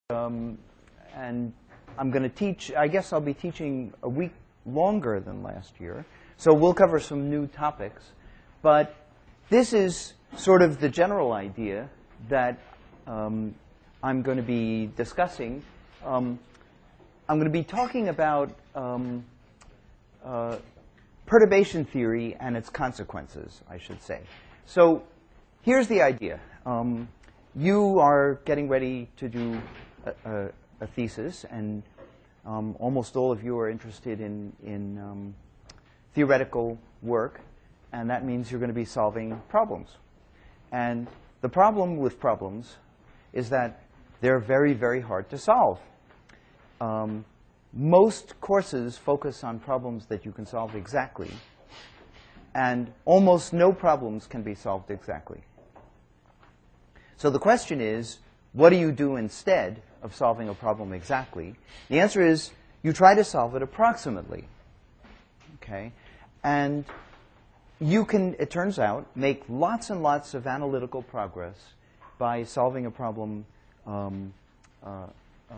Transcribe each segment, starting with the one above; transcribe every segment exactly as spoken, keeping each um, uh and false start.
Um, and I'm going to teach, I guess I'll be teaching a week longer than last year. So we'll cover some new topics. But this is sort of the general idea that um, I'm going to be discussing. Um, I'm going to be talking about um, uh, perturbation theory and its consequences, I should say. So here's the idea. Um, you are getting ready to do a, a, a thesis, and um, almost all of you are interested in, in um, theoretical work, and that means you're going to be solving problems. And the problem with problems is that they're very, very hard to solve. Um, most courses focus on problems that you can solve exactly, and almost no problems can be solved exactly. So the question is, what do you do instead of solving a problem exactly? The answer is, you try to solve it approximately. Okay? And you can, it turns out, make lots and lots of analytical progress by solving a problem um, uh, uh,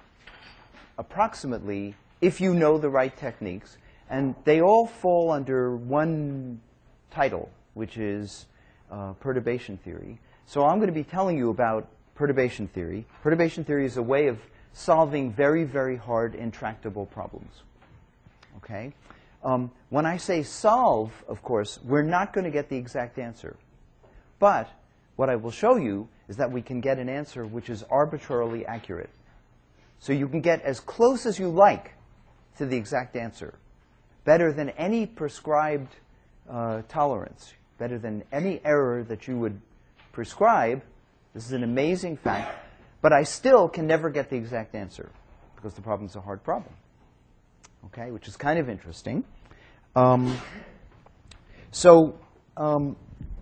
approximately if you know the right techniques. And they all fall under one title, which is uh, perturbation theory. So I'm going to be telling you about perturbation theory. Perturbation theory is a way of solving very, very hard, intractable problems. Okay? Um, when I say solve, of course, we're not going to get the exact answer. But what I will show you is that we can get an answer which is arbitrarily accurate. So you can get as close as you like to the exact answer, better than any prescribed uh, tolerance, better than any error that you would prescribe. This is an amazing fact. But I still can never get the exact answer because the problem's a hard problem, okay, which is kind of interesting. Um, so um,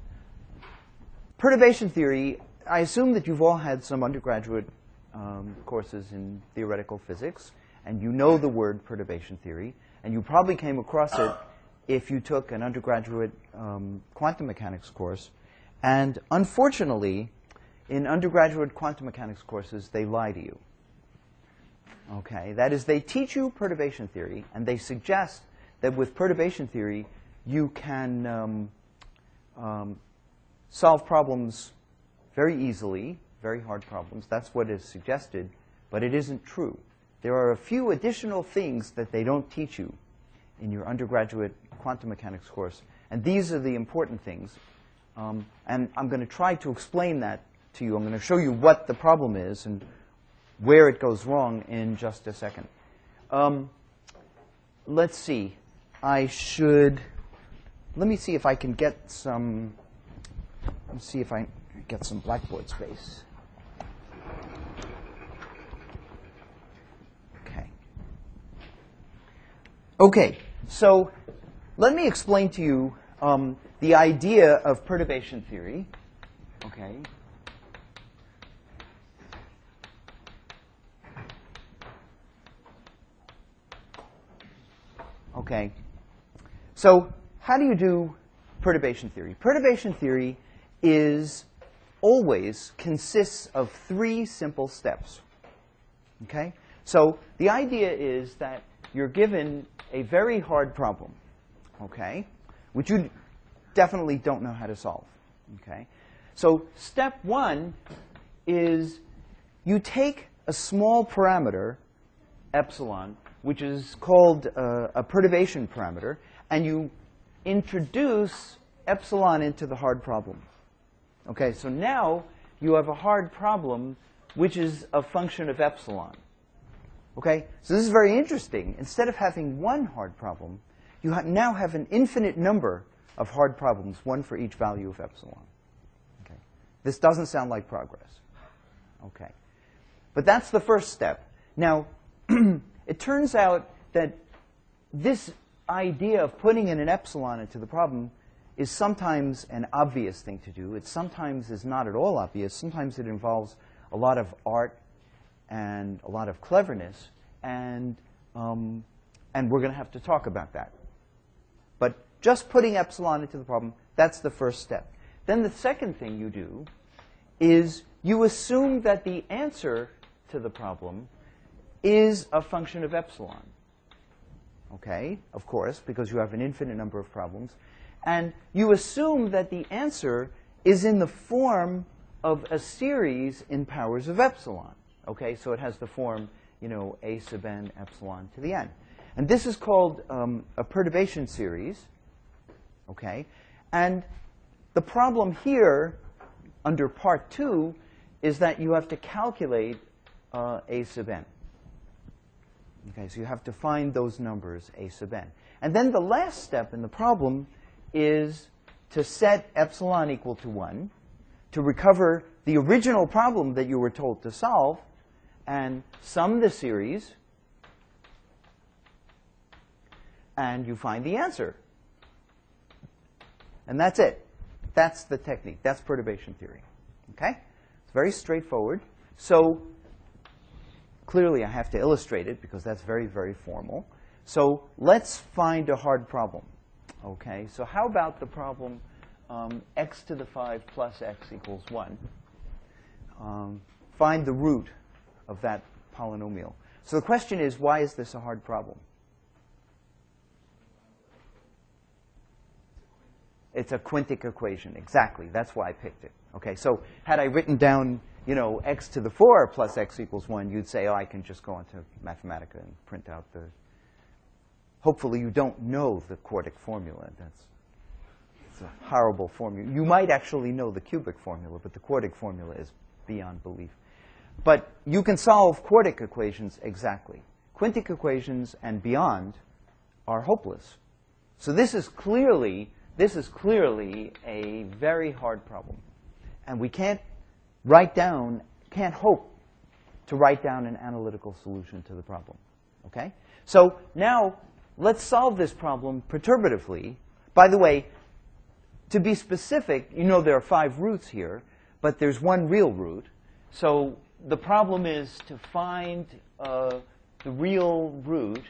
perturbation theory, I assume that you've all had some undergraduate um, courses in theoretical physics, and you know the word perturbation theory, and you probably came across it if you took an undergraduate um, quantum mechanics course. And unfortunately, in undergraduate quantum mechanics courses, they lie to you. Okay, that is, they teach you perturbation theory, and they suggest that with perturbation theory, you can um, um, solve problems very easily, very hard problems. That's what is suggested, but it isn't true. There are a few additional things that they don't teach you in your undergraduate quantum mechanics course, and these are the important things. Um, and I'm going to try to explain that to you. I'm going to show you what the problem is and where it goes wrong in just a second. Um, let's see. I should, let me see if I can get some, let's see if I get some Blackboard space. Okay. Okay, so let me explain to you um, the idea of perturbation theory. Okay. Okay. So how do you do perturbation theory? Perturbation theory is always consists of three simple steps. Okay? So the idea is that you're given a very hard problem, okay, which you definitely don't know how to solve. Okay? So step one is you take a small parameter, epsilon, which is called uh, a perturbation parameter, and you introduce epsilon into the hard problem. Okay, so now you have a hard problem which is a function of epsilon. Okay, so this is very interesting. Instead of having one hard problem, you ha now have an infinite number of hard problems, one for each value of epsilon. Okay, this doesn't sound like progress. Okay, but that's the first step. Now, it turns out that this idea of putting in an epsilon into the problem is sometimes an obvious thing to do. It sometimes is not at all obvious. Sometimes it involves a lot of art and a lot of cleverness, and, um, and we're going to have to talk about that. But just putting epsilon into the problem, that's the first step. Then the second thing you do is you assume that the answer to the problem is a function of epsilon. Okay, of course, because you have an infinite number of problems. And you assume that the answer is in the form of a series in powers of epsilon. Okay, so it has the form, you know, a sub n epsilon to the n. And this is called um, a perturbation series. Okay, and the problem here under part two is that you have to calculate uh, a sub n. Okay, so you have to find those numbers, a sub n. And then the last step in the problem is to set epsilon equal to one, to recover the original problem that you were told to solve, and sum the series, and you find the answer. And that's it. That's the technique. That's perturbation theory. Okay? It's very straightforward. So clearly, I have to illustrate it because that's very, very formal. So let's find a hard problem. Okay, so how about the problem um, x to the five plus x equals one? Um, find the root of that polynomial. So the question is, why is this a hard problem? It's a quintic equation. Exactly. That's why I picked it. Okay, so had I written down, you know, x to the four plus x equals one, you'd say, oh, I can just go into Mathematica and print out the... Hopefully you don't know the quartic formula. That's it's a horrible formula. You might actually know the cubic formula, but the quartic formula is beyond belief. But you can solve quartic equations exactly. Quintic equations and beyond are hopeless. So this is clearly, this is clearly a very hard problem. And we can't write down, can't hope to write down an analytical solution to the problem. Okay? So now let's solve this problem perturbatively. By the way, to be specific, you know there are five roots here, but there's one real root. So the problem is to find uh, the real root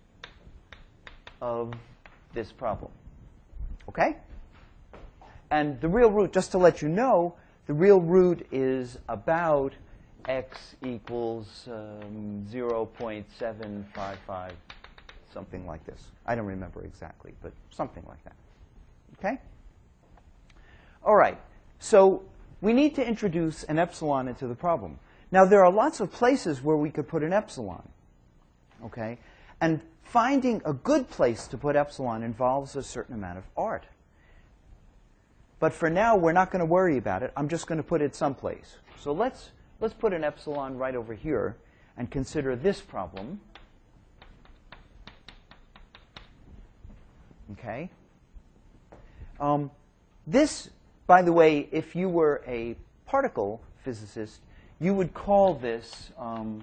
of this problem. Okay? And the real root, just to let you know, the real root is about x equals um, zero point seven five five. Something like this. I don't remember exactly, but something like that. Okay? All right. So we need to introduce an epsilon into the problem. Now, there are lots of places where we could put an epsilon. Okay? And finding a good place to put epsilon involves a certain amount of art. But for now, we're not going to worry about it. I'm just going to put it someplace. So let's, let's put an epsilon right over here and consider this problem. Okay? Um, this, by the way, if you were a particle physicist, you would call this um,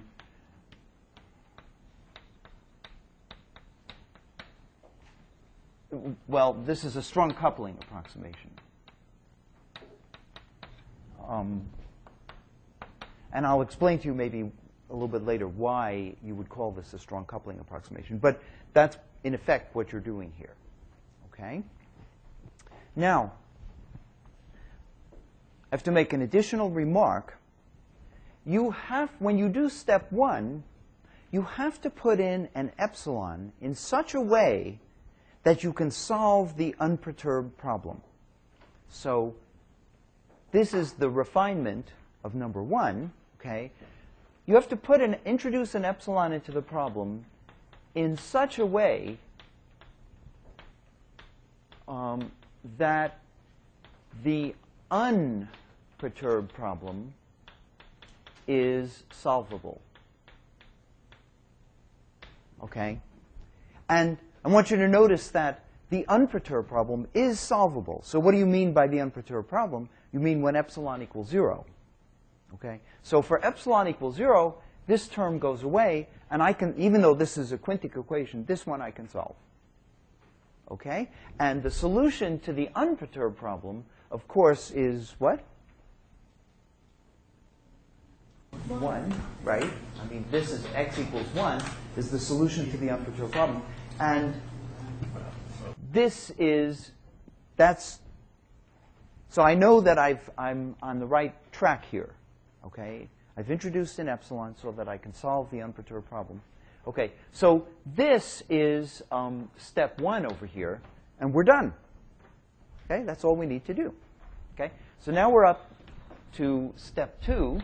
well, this is a strong coupling approximation. Um, and I'll explain to you maybe a little bit later why you would call this a strong coupling approximation. But that's, in effect, what you're doing here. Okay? Now, I have to make an additional remark. You have, when you do step one, you have to put in an epsilon in such a way that you can solve the unperturbed problem. So this is the refinement of number one. Okay? You have to put an, introduce an epsilon into the problem in such a way um, that the unperturbed problem is solvable. Okay? And I want you to notice that the unperturbed problem is solvable. So what do you mean by the unperturbed problem? You mean when epsilon equals zero. Okay? So for epsilon equals zero, this term goes away, and I can, even though this is a quintic equation, this one I can solve. Okay? And the solution to the unperturbed problem, of course, is what? one, right? I mean, this is x equals one, is the solution to the unperturbed problem. And this is, that's, so I know that I've, I'm on the right track here. Okay? I've introduced an epsilon so that I can solve the unperturbed problem. Okay, so this is um, step one over here, and we're done. Okay, that's all we need to do. Okay, so now we're up to step two.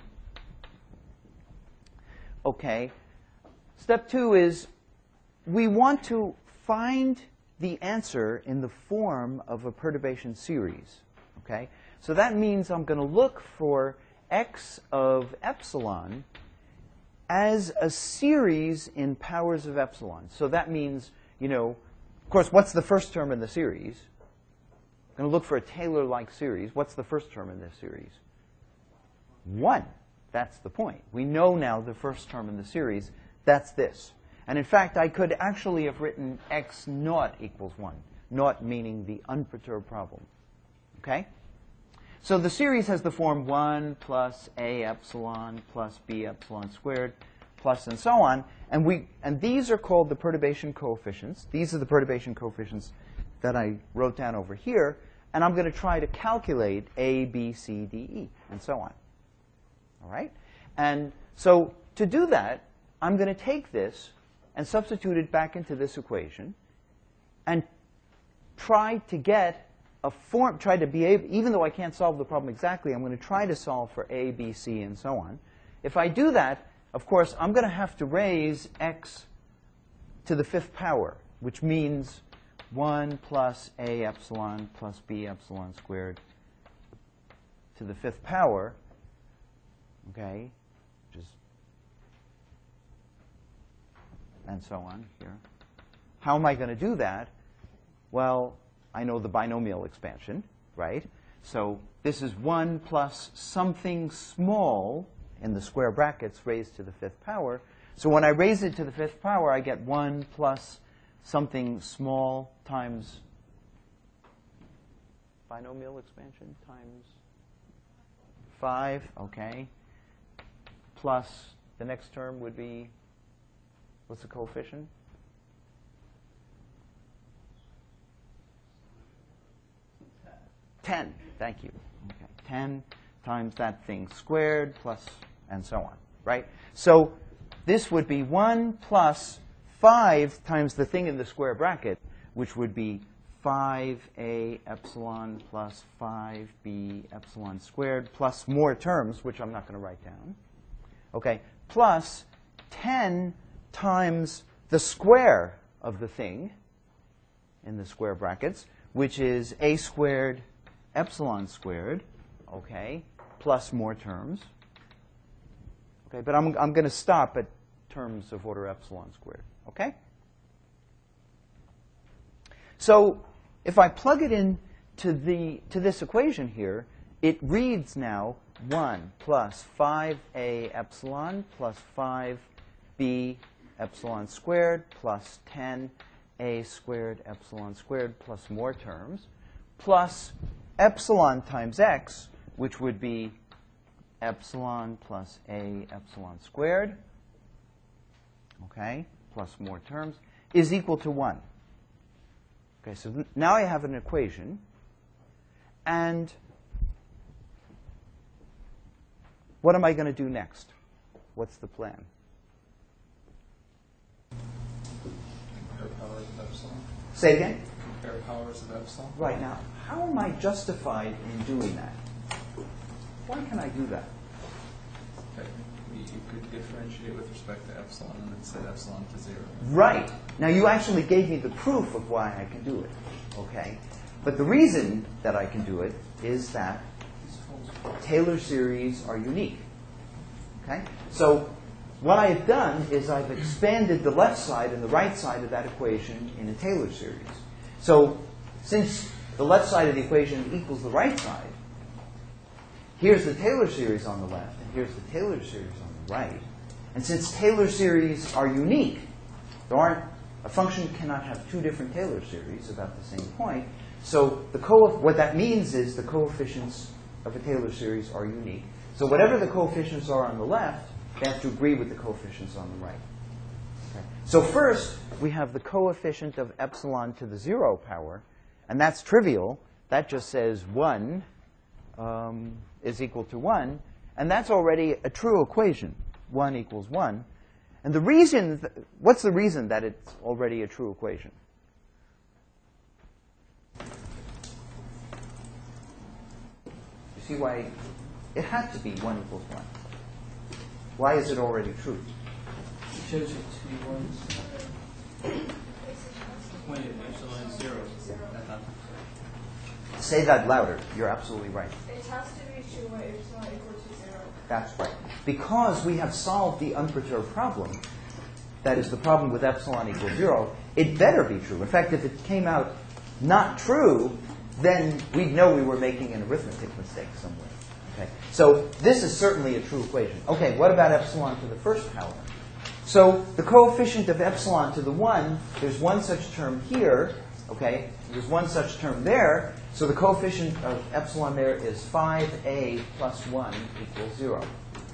Okay, step two is we want to find the answer in the form of a perturbation series. Okay, so that means I'm going to look for x of epsilon as a series in powers of epsilon. So that means, you know, of course, what's the first term in the series? I'm going to look for a Taylor-like series. What's the first term in this series? one. That's the point. We know now the first term in the series. That's this. And in fact, I could actually have written x naught equals one. Naught meaning the unperturbed problem. Okay? So the series has the form one plus a epsilon plus b epsilon squared plus and so on. And, we, and these are called the perturbation coefficients. These are the perturbation coefficients that I wrote down over here. And I'm going to try to calculate a, b, c, d, e, and so on. All right? And so to do that, I'm going to take this and substitute it back into this equation and try to get a form, try to be able, even though I can't solve the problem exactly, I'm going to try to solve for a, b, c, and so on. If I do that, of course, I'm going to have to raise x to the fifth power, which means one plus a epsilon plus b epsilon squared to the fifth power, okay, which is, and so on here. How am I going to do that? Well, I know the binomial expansion, right? So this is one plus something small in the square brackets raised to the fifth power. So when I raise it to the fifth power, I get one plus something small times binomial expansion times five, okay, plus the next term would be, what's the coefficient? ten, thank you. Okay, ten times that thing squared plus and so on, right? So this would be one plus five times the thing in the square bracket, which would be five a epsilon plus five b epsilon squared plus more terms, which I'm not going to write down. Okay, plus ten times the square of the thing in the square brackets, which is a squared epsilon squared, okay, plus more terms. Okay, but I'm, I'm going to stop at terms of order epsilon squared, okay? So if I plug it in to, the, to this equation here, it reads now one plus five a epsilon plus five b epsilon squared plus ten a squared epsilon squared plus more terms plus epsilon times x, which would be epsilon plus a epsilon squared, okay, plus more terms, is equal to one. Okay, so now I have an equation, and what am I going to do next? What's the plan? Compare powers of epsilon. Say again? Compare powers of epsilon. Right, now, how am I justified in doing that? Why can I do that? Technically, you could differentiate with respect to epsilon and then set epsilon to zero. Right. Now, you actually gave me the proof of why I can do it, okay? But the reason that I can do it is that Taylor series are unique, okay? So what I've done is I've expanded the left side and the right side of that equation in a Taylor series. So since the left side of the equation equals the right side, here's the Taylor series on the left, and here's the Taylor series on the right. And since Taylor series are unique, there aren't, a function cannot have two different Taylor series about the same point. So the co what that means is the coefficients of a Taylor series are unique. So whatever the coefficients are on the left, they have to agree with the coefficients on the right. Okay. So first, we have the coefficient of epsilon to the zero power, and that's trivial. That just says one um, is equal to one. And that's already a true equation, one equals one. And the reason, th what's the reason that it's already a true equation? You see why it had to be one equals one. Why is it already true? It shows it to be one when epsilon is zero. Say that louder. You're absolutely right. It has to be true when epsilon equals to zero. That's right. Because we have solved the unperturbed problem, that is the problem with epsilon equals zero, it better be true. In fact, if it came out not true, then we'd know we were making an arithmetic mistake somewhere. Okay? So this is certainly a true equation. Okay, what about epsilon to the first power? So the coefficient of epsilon to the one, there's one such term here. Okay? There's one such term there. So the coefficient of epsilon there is five a plus one equals zero.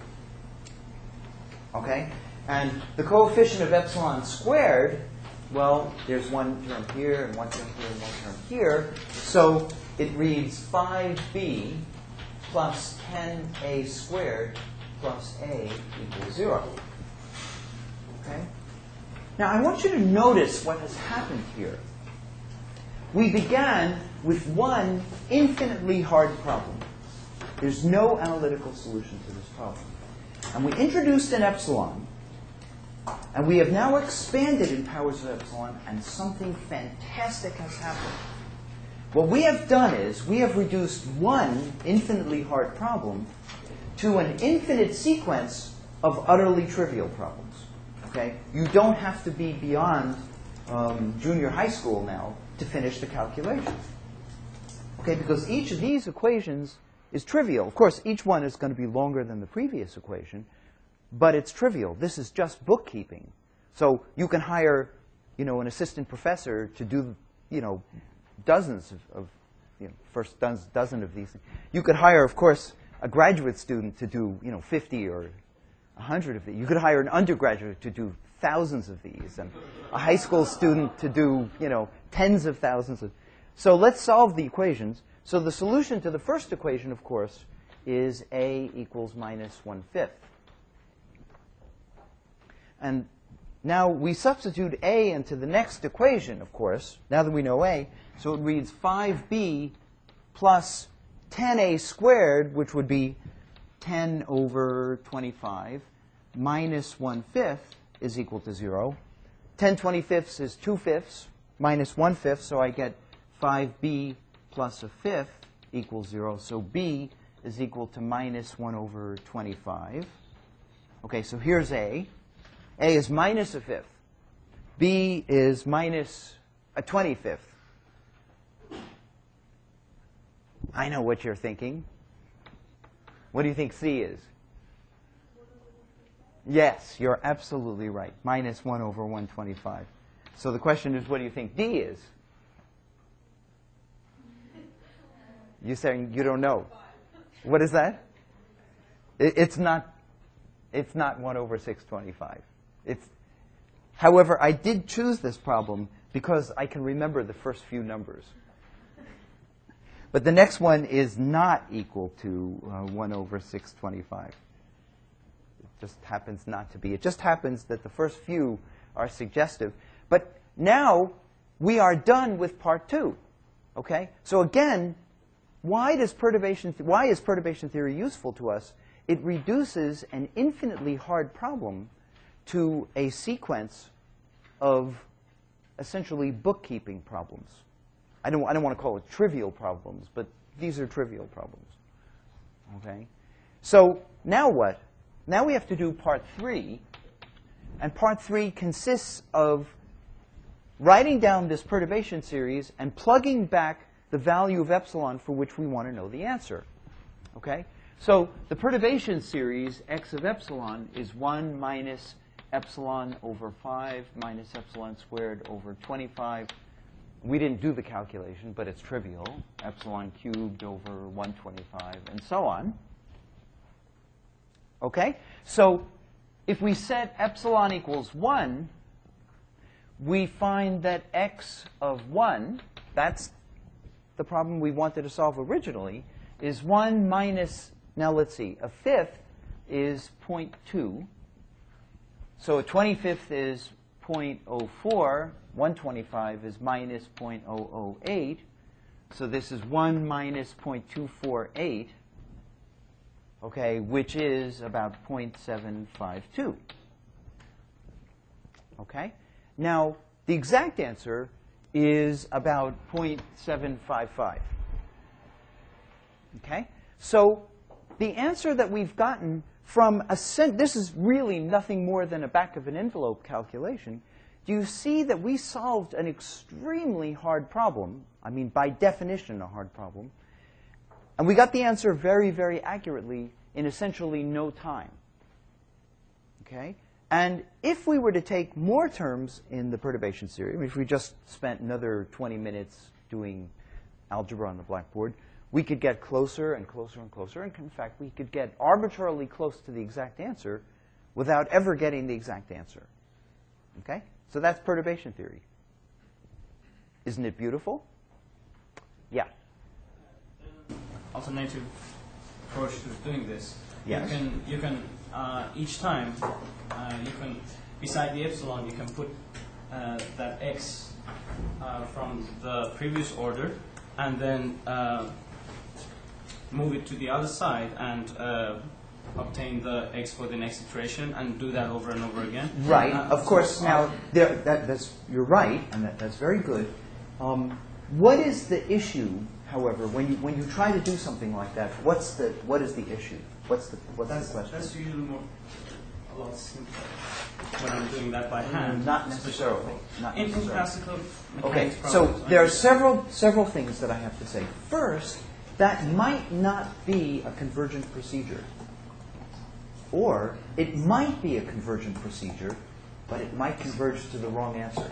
Okay? And the coefficient of epsilon squared, well, there's one term here and one term here and one term here. So it reads five b plus ten a squared plus a equals zero. Okay? Now I want you to notice what has happened here. We began with one infinitely hard problem. There's no analytical solution to this problem. And we introduced an epsilon, and we have now expanded in powers of epsilon, and something fantastic has happened. What we have done is we have reduced one infinitely hard problem to an infinite sequence of utterly trivial problems. Okay? You don't have to be beyond um, junior high school now to finish the calculation. Okay, because each of these equations is trivial. Of course, each one is going to be longer than the previous equation, but it's trivial. This is just bookkeeping. So you can hire, you know, an assistant professor to do, you know, dozens of, of you know, first dozen, dozen of these things. You could hire, of course, a graduate student to do, you know, fifty or a hundred of these. You could hire an undergraduate to do thousands of these, and a high school student to do, you know, tens of thousands of. So let's solve the equations. So the solution to the first equation, of course, is a equals minus one-fifth. And now we substitute a into the next equation, of course, now that we know a. So it reads five b plus ten a squared, which would be ten over twenty-five, minus one-fifth is equal to zero. ten twenty-fifths is two fifths minus one fifth, so I get five b plus a fifth equals zero. So b is equal to minus one over twenty-five. Okay, so here's a. A is minus a fifth. B is minus a twenty-fifth. I know what you're thinking. What do you think C is? Yes, you're absolutely right. Minus one over one twenty-five. So the question is, what do you think D is? You're saying you don't know. What is that? It, it's not. It's not one over six twenty-five. It's. However, I did choose this problem because I can remember the first few numbers. But the next one is not equal to uh, one over six twenty-five. It just happens not to be. It just happens that the first few are suggestive. But now we are done with part two. Okay? So again, why does perturbation th- why is perturbation theory useful to us? It reduces an infinitely hard problem to a sequence of essentially bookkeeping problems. I don't, I don't want to call it trivial problems, but these are trivial problems. Okay? So now what? Now we have to do part three. And part three consists of writing down this perturbation series and plugging back the value of epsilon for which we want to know the answer. Okay? So the perturbation series, x of epsilon, is one minus epsilon over five minus epsilon squared over twenty-five. We didn't do the calculation, but it's trivial. Epsilon cubed over one twenty-five, and so on. Okay? So if we set epsilon equals one, we find that x of one, that's the problem we wanted to solve originally, is one minus Now let's see. A fifth is zero point two. So a twenty-fifth is zero point zero four. one twenty-five is minus zero point zero zero eight. So this is one minus zero point two four eight, okay, which is about zero point seven five two. Okay? Now, the exact answer is about zero point seven five five. Okay? So the answer that we've gotten from a cent, this is really nothing more than a back of an envelope calculation. Do you see that we solved an extremely hard problem? I mean, by definition, a hard problem. And we got the answer very, very accurately in essentially no time. Okay? And if we were to take more terms in the perturbation theory, if we just spent another twenty minutes doing algebra on the blackboard, we could get closer and closer and closer. And in fact, we could get arbitrarily close to the exact answer without ever getting the exact answer. Okay? So that's perturbation theory. Isn't it beautiful? Yeah. Alternative approach to doing this. Yes. You can, you can uh, each time, uh, you can, beside the epsilon, you can put uh, that x uh, from the previous order, and then uh, move it to the other side and uh, obtain the x for the next iteration, and do that over and over again. Right. Uh, Of course, so, now, uh, there, that, that's, you're right, and that, that's very good. Um, what is the issue, however, when you, when you try to do something like that? What's the, what is the issue? What's the, what's that's, the question? that's usually more, a lot simpler when I'm doing that by hand. Not necessarily. Not In, in necessarily. classical Okay, mechanics so problems, there I are several, several things that I have to say. First, that might not be a convergent procedure. Or it might be a convergent procedure, but it might converge to the wrong answer.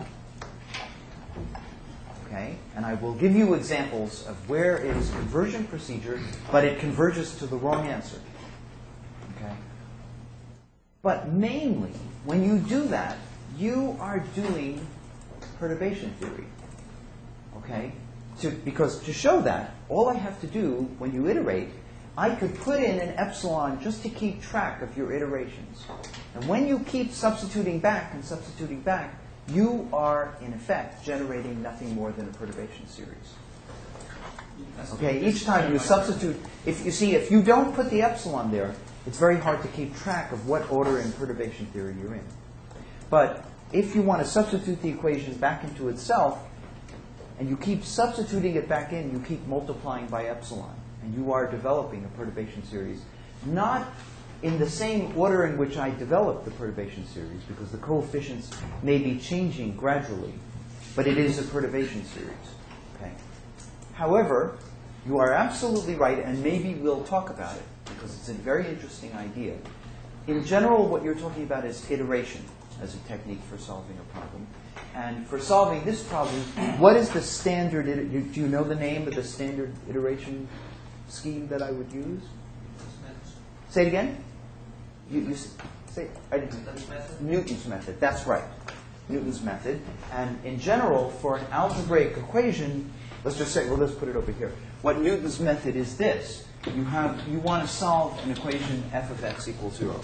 Okay? And I will give you examples of where it is a convergent procedure, but it converges to the wrong answer. Okay? But mainly, when you do that, you are doing perturbation theory. Okay? To, because to show that, all I have to do when you iterate, I could put in an epsilon just to keep track of your iterations. And when you keep substituting back and substituting back, you are, in effect, generating nothing more than a perturbation series. That's Okay, the- each time you substitute, if you see, if you don't put the epsilon there, it's very hard to keep track of what order in perturbation theory you're in. But if you want to substitute the equation back into itself, and you keep substituting it back in, you keep multiplying by epsilon. And you are developing a perturbation series, not in the same order in which I developed the perturbation series, because the coefficients may be changing gradually, but it is a perturbation series. Okay. However, you are absolutely right, and maybe we'll talk about it, because it's a very interesting idea. In general, what you're talking about is iteration as a technique for solving a problem. And for solving this problem, what is the standard, iter- do you know the name of the standard iteration scheme that I would use? Say it again? You, you s- say, I didn't. Newton's method, that's right. Newton's method. And in general, for an algebraic equation, let's just say, well, let's put it over here. What Newton's method is this. You have, you want to solve an equation f of x equals zero.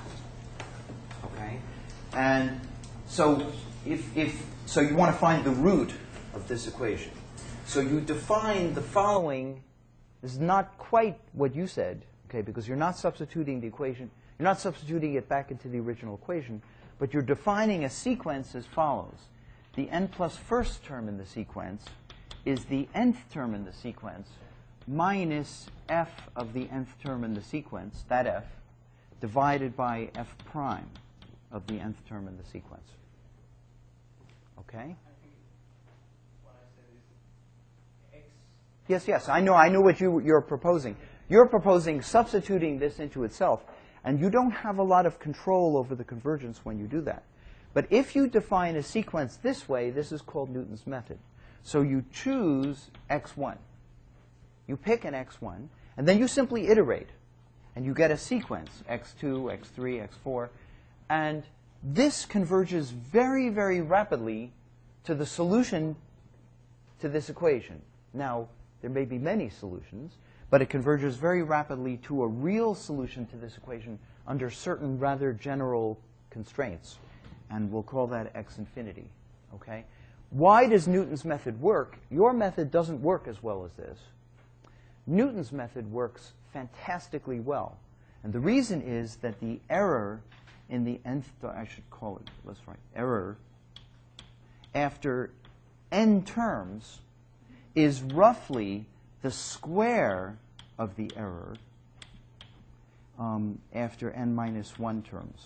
Okay? And so if, if so you want to find the root of this equation. So you define the following. This is not quite what you said, okay, because you're not substituting the equation, you're not substituting it back into the original equation, but you're defining a sequence as follows. The n plus first term in the sequence is the nth term in the sequence minus f of the nth term in the sequence, that f, divided by f prime of the nth term in the sequence. Okay? Yes, yes, I know, I know what you, you're proposing. You're proposing substituting this into itself, and you don't have a lot of control over the convergence when you do that. But if you define a sequence this way, this is called Newton's method. So you choose x one. You pick an x one, and then you simply iterate, and you get a sequence, x two, x three, x four, and this converges very, very rapidly to the solution to this equation. Now, there may be many solutions, but it converges very rapidly to a real solution to this equation under certain rather general constraints. And we'll call that x infinity. Okay? Why does Newton's method work? Your method doesn't work as well as this. Newton's method works fantastically well. And the reason is that the error in the nth, I should call it, let's write, error after n terms is roughly the square of the error um, after n minus one terms.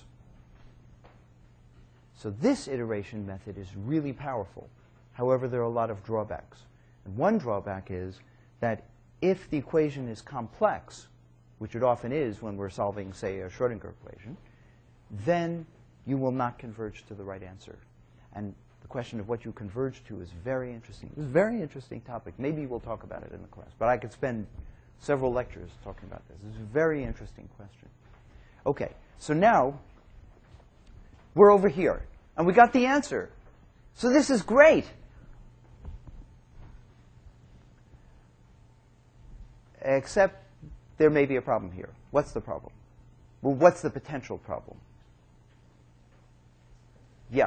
So this iteration method is really powerful. However, there are a lot of drawbacks. And one drawback is that if the equation is complex, which it often is when we're solving, say, a Schrodinger equation, then you will not converge to the right answer. And the question of what you converge to is very interesting. It's a very interesting topic. Maybe we'll talk about it in the class. But I could spend several lectures talking about this. It's a very interesting question. OK, so now we're over here. And we got the answer. So this is great. Except there may be a problem here. What's the problem? Well, what's the potential problem? Yeah.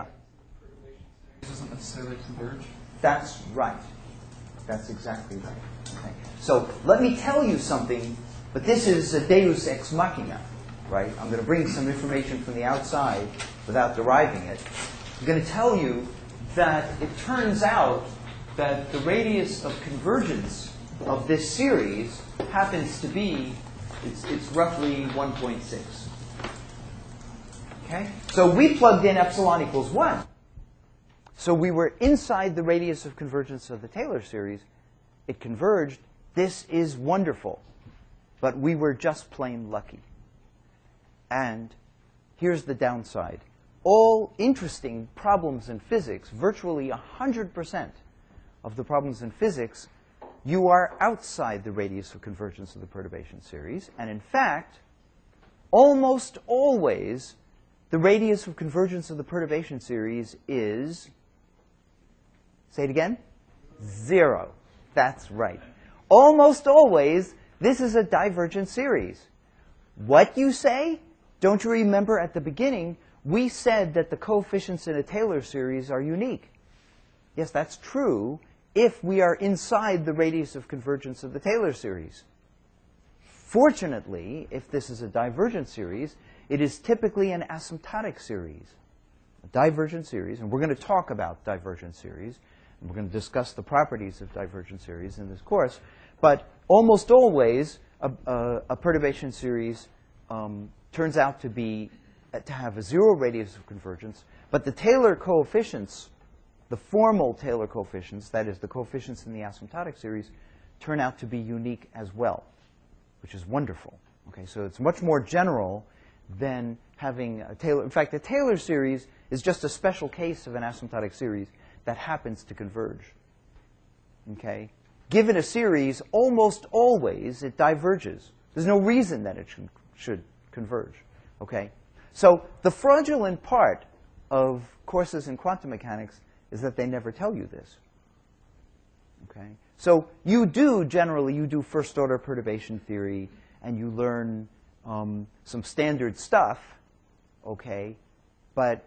It doesn't necessarily converge. That's right. That's exactly right. Okay. So let me tell you something, but this is a deus ex machina, right? I'm going to bring some information from the outside without deriving it. I'm going to tell you that it turns out that the radius of convergence of this series happens to be, it's, it's roughly one point six. Okay? So we plugged in epsilon equals one. So we were inside the radius of convergence of the Taylor series. It converged. This is wonderful. But we were just plain lucky. And here's the downside. All interesting problems in physics, virtually one hundred percent of the problems in physics, you are outside the radius of convergence of the perturbation series. And in fact, almost always, the radius of convergence of the perturbation series is, say it again, zero. That's right. Almost always, this is a divergent series. What you say? Don't you remember at the beginning, we said that the coefficients in a Taylor series are unique. Yes, that's true if we are inside the radius of convergence of the Taylor series. Fortunately, if this is a divergent series, it is typically an asymptotic series. A divergent series, and we're going to talk about divergent series, and we're going to discuss the properties of divergent series in this course, but almost always a, a, a perturbation series um, turns out to be to have a zero radius of convergence, but the Taylor coefficients, the formal Taylor coefficients, that is, the coefficients in the asymptotic series, turn out to be unique as well, which is wonderful. Okay, so it's much more general than having a Taylor. In fact, the Taylor series is just a special case of an asymptotic series that happens to converge. Okay? Given a series, almost always it diverges. There's no reason that it should, should converge. Okay? So the fraudulent part of courses in quantum mechanics is that they never tell you this. Okay? So you do, generally, you do first-order perturbation theory, and you learn um, some standard stuff, okay, but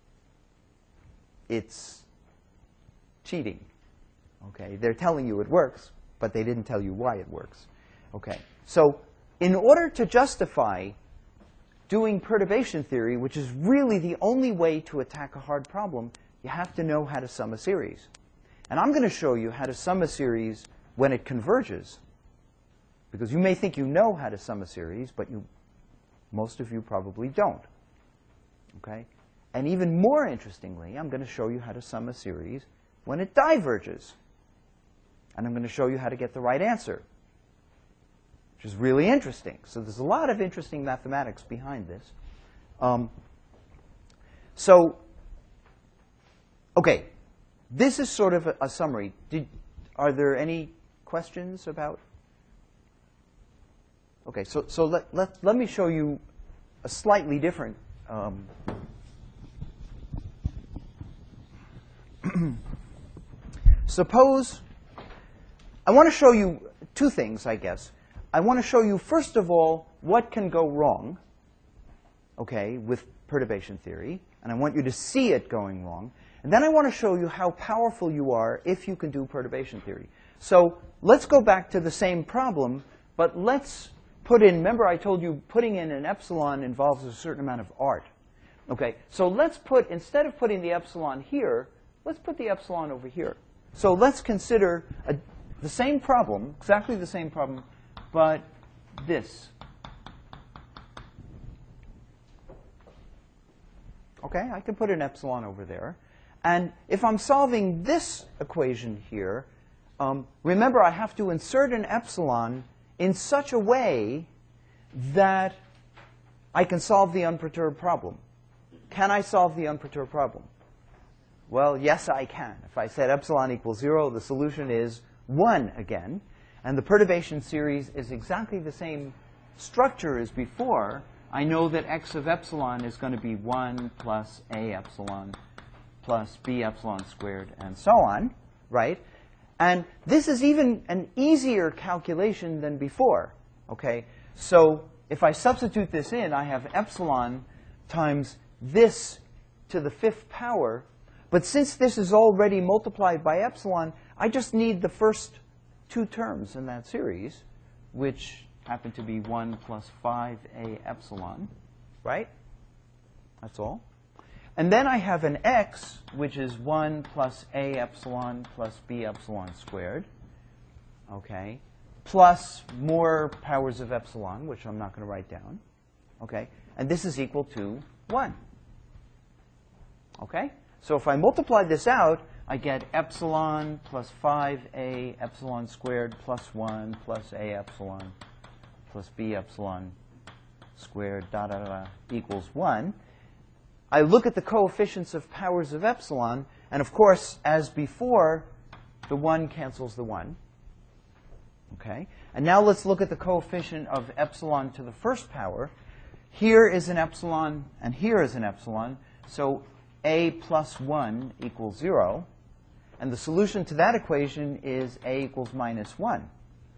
it's cheating. Okay? They're telling you it works, but they didn't tell you why it works. Okay? So in order to justify doing perturbation theory, which is really the only way to attack a hard problem, you have to know how to sum a series. And I'm going to show you how to sum a series when it converges. Because you may think you know how to sum a series, but you, most of you probably don't. Okay? And even more interestingly, I'm going to show you how to sum a series when it diverges. And I'm going to show you how to get the right answer, which is really interesting. So there's a lot of interesting mathematics behind this. Um, so, OK, this is sort of a, a summary. Did, are there any questions about? OK, so, so let, let, let me show you a slightly different. Um, suppose, I want to show you two things, I guess. I want to show you, first of all, what can go wrong, okay, with perturbation theory. And I want you to see it going wrong. And then I want to show you how powerful you are if you can do perturbation theory. So let's go back to the same problem, but let's put in, remember I told you putting in an epsilon involves a certain amount of art. Okay, so let's put, instead of putting the epsilon here, let's put the epsilon over here. So let's consider a, the same problem, exactly the same problem, but this. Okay, I can put an epsilon over there. And if I'm solving this equation here, um, remember I have to insert an epsilon in such a way that I can solve the unperturbed problem. Can I solve the unperturbed problem? Well, yes, I can. If I said epsilon equals zero, the solution is one again. And the perturbation series is exactly the same structure as before. I know that x of epsilon is going to be one plus a epsilon plus b epsilon squared, and so on, right? And this is even an easier calculation than before, okay? So if I substitute this in, I have epsilon times this to the fifth power. But since this is already multiplied by epsilon, I just need the first two terms in that series, which happen to be one plus five a epsilon, right? That's all. And then I have an x, which is one plus a epsilon plus b epsilon squared, okay, plus more powers of epsilon, which I'm not going to write down, okay? And this is equal to one, okay? So if I multiply this out, I get epsilon plus five a epsilon squared plus one plus a epsilon plus b epsilon squared da da da equals one. I look at the coefficients of powers of epsilon, and of course, as before, the one cancels the one. Okay? And now let's look at the coefficient of epsilon to the first power. Here is an epsilon, and here is an epsilon. So a plus one equals zero. And the solution to that equation is a equals minus one.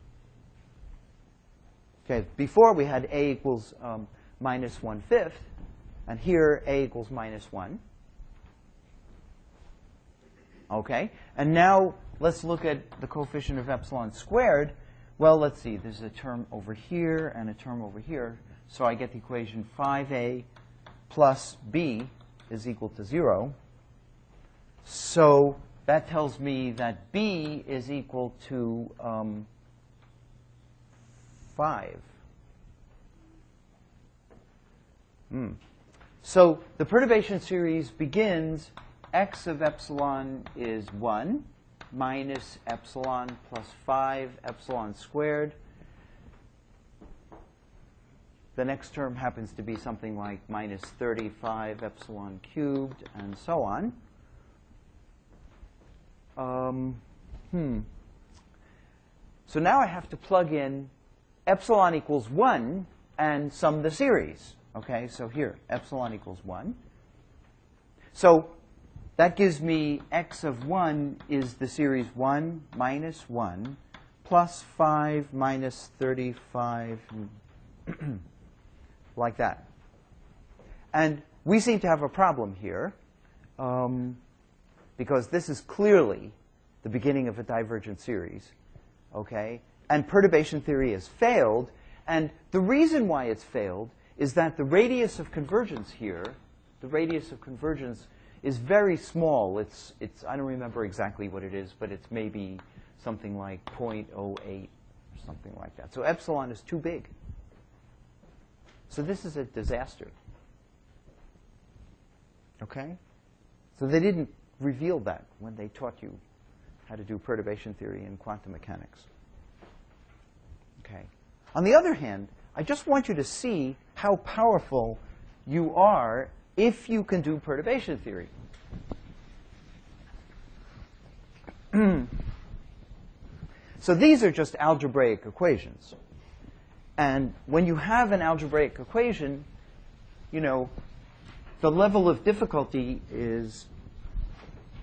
Okay, before we had a equals um, minus one-fifth. And here, a equals minus one. Okay? And now, let's look at the coefficient of epsilon squared. Well, let's see. There's a term over here and a term over here. So I get the equation five a plus b is equal to zero. So that tells me that b is equal to um, five. Hmm. So the perturbation series begins, x of epsilon is one minus epsilon plus five epsilon squared. The next term happens to be something like minus thirty-five epsilon cubed, and so on. Um, hmm. So now I have to plug in epsilon equals one and sum the series. Okay, so here, epsilon equals one. So that gives me x of one is the series one minus one plus five minus thirty-five, like that. And we seem to have a problem here, um, because this is clearly the beginning of a divergent series. Okay? And perturbation theory has failed. And the reason why it's failed is that the radius of convergence here, the radius of convergence is very small. It's, it's, I don't remember exactly what it is, but it's maybe something like zero point zero eight or something like that. So epsilon is too big. So this is a disaster. Okay? So they didn't reveal that when they taught you how to do perturbation theory in quantum mechanics. Okay. On the other hand, I just want you to see how powerful you are if you can do perturbation theory. So these are just algebraic equations. And when you have an algebraic equation, you know, the level of difficulty is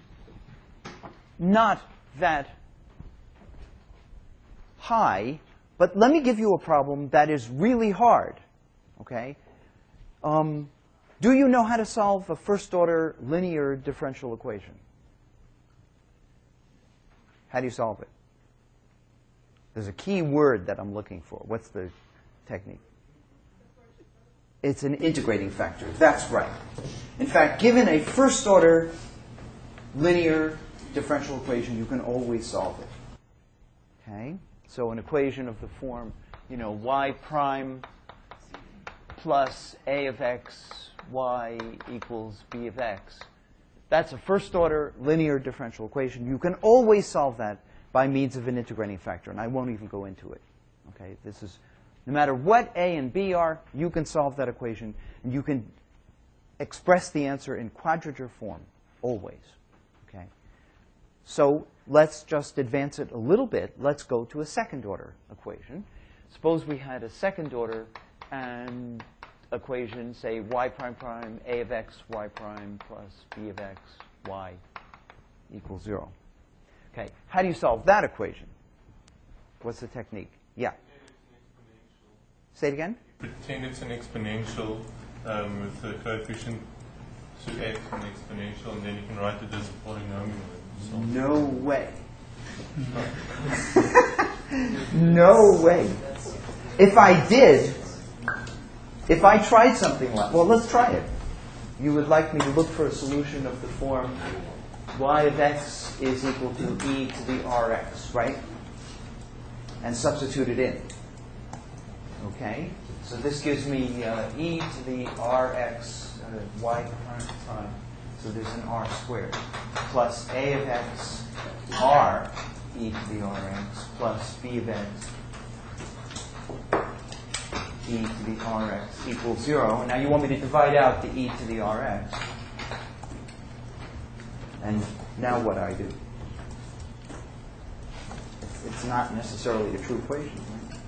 not that high, But let me give you a problem that is really hard, okay? Um, do you know how to solve a first-order linear differential equation? How do you solve it? There's a key word that I'm looking for. What's the technique? It's an integrating factor. That's right. In fact, given a first-order linear differential equation, you can always solve it. Okay? So an equation of the form, you know, y prime plus a of x, y equals b of x. That's a first-order linear differential equation. You can always solve that by means of an integrating factor, and I won't even go into it. Okay? This is, no matter what a and b are, you can solve that equation, and you can express the answer in quadrature form, always. Okay? So let's just advance it a little bit. Let's go to a second-order equation. Suppose we had a second-order and equation, say y prime prime a of x, y prime plus b of x, y equals zero. Okay, how do you solve that equation? What's the technique? Yeah. Say it again. Pretend it's an exponential um, with the coefficient to x an exponential, and then you can write it as a polynomial. So No way. No way. If I did, if I tried something like, well, let's try it. You would like me to look for a solution of the form y of x is equal to e to the rx, right? And substitute it in. Okay? So this gives me uh, e to the rx, uh, y prime prime. So there's an r squared. Plus a of x, r, e to the rx, plus b of x, e to the rx equals zero. Now you want me to divide out the e to the rx. And now what do I do? It's not necessarily a true equation. Right?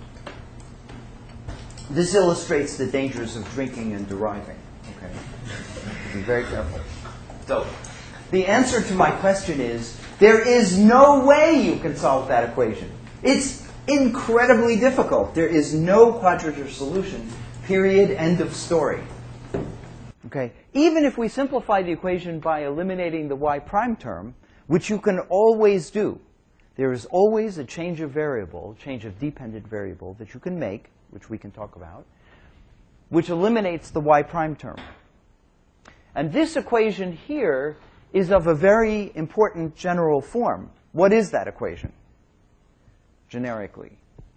This illustrates the dangers of drinking and deriving. Okay? Be very careful. So, the answer to my question is, there is no way you can solve that equation. It's incredibly difficult. There is no quadrature solution. Period. End of story. Okay? Even if we simplify the equation by eliminating the y prime term, which you can always do, there is always a change of variable, change of dependent variable that you can make, which we can talk about, which eliminates the y prime term. And this equation here is of a very important general form. What is that equation, generically?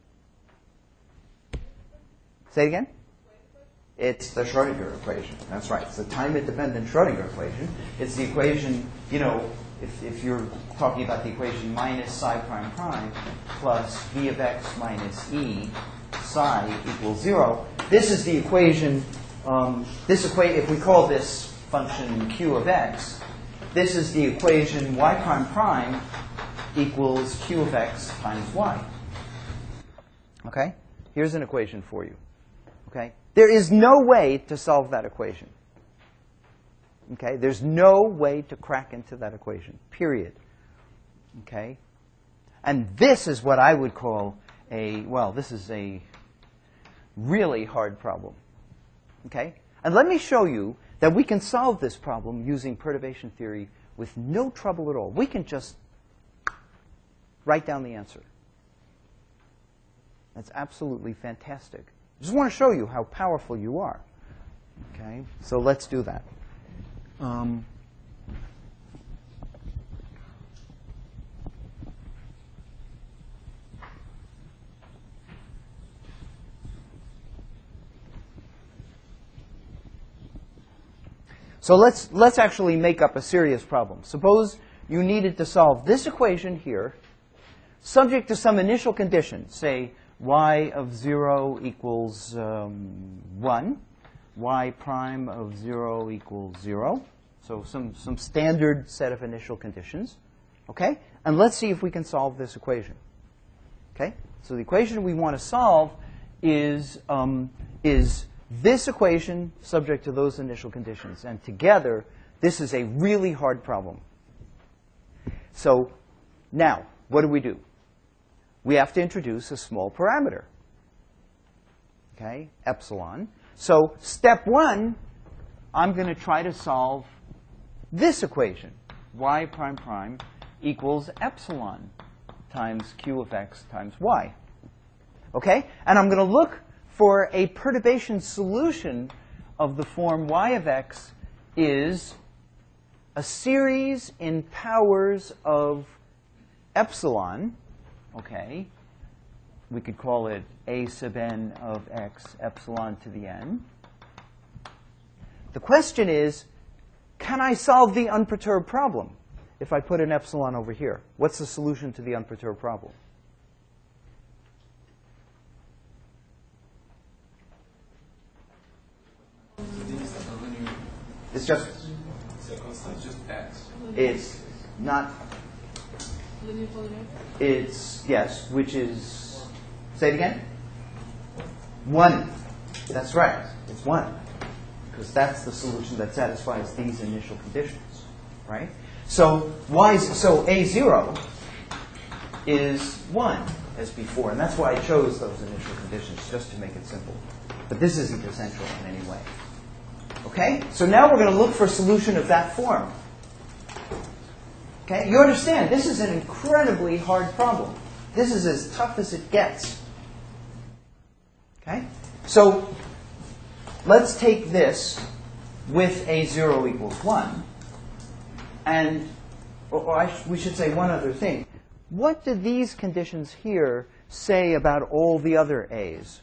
Say it again? It's the Schrodinger equation. That's right. It's the time-independent Schrodinger equation. It's the equation, you know, if, if you're talking about the equation minus psi prime prime plus v of x minus e psi equals zero. This is the equation, um, this equation, if we call this function q of x, this is the equation y prime prime equals q of x times y. Okay? Here's an equation for you. Okay? There is no way to solve that equation. Okay? There's no way to crack into that equation, period. Okay? And this is what I would call a, well, this is a really hard problem. Okay? And let me show you that we can solve this problem using perturbation theory with no trouble at all. We can just write down the answer. That's absolutely fantastic. I just want to show you how powerful you are. Okay? So let's do that. Um, so let's, let's actually make up a serious problem. Suppose you needed to solve this equation here, subject to some initial condition, say y of zero equals um, one, y prime of zero equals zero. So some, some standard set of initial conditions. Okay? And let's see if we can solve this equation. Okay? So the equation we want to solve is, um, is this equation subject to those initial conditions. And together, this is a really hard problem. So now, what do we do? we have to introduce a small parameter, okay, epsilon. So step one, I'm going to try to solve this equation, y prime prime equals epsilon times q of x times y. Okay? And I'm going to look for a perturbation solution of the form y of x is a series in powers of epsilon. Okay? We could call it a sub n of x epsilon to the n. The question is, can I solve the unperturbed problem if I put an epsilon over here? What's the solution to the unperturbed problem? It's just, So it's just x. it's not, Linear polynomial? it's, yes, which is, say it again? One. That's right. It's one. Because that's the solution that satisfies these initial conditions, right? So y, so a zero is one as before, and that's why I chose those initial conditions, just to make it simple. But this isn't essential in any way. Okay? So now we're going to look for a solution of that form. Okay? You understand, this is an incredibly hard problem. This is as tough as it gets. Okay? So let's take this with a zero equals one. And, or, or I sh we should say one other thing. What do these conditions here say about all the other a's?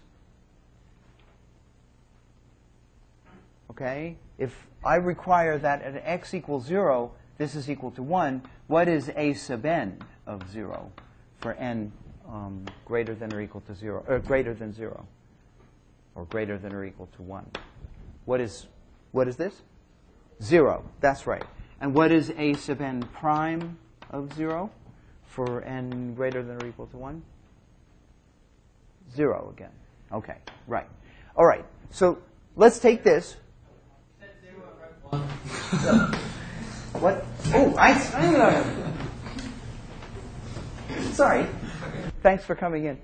Okay? If I require that at x equals zero, this is equal to one, what is a sub n of zero for n um, greater than or equal to zero, or greater than zero, or greater than or equal to one? What is, what is this? Zero. That's right. And what is a sub n prime of zero for n greater than or equal to one? Zero again. Okay, right. All right. So let's take this. What? Oh, I, I sorry. Thanks for coming in.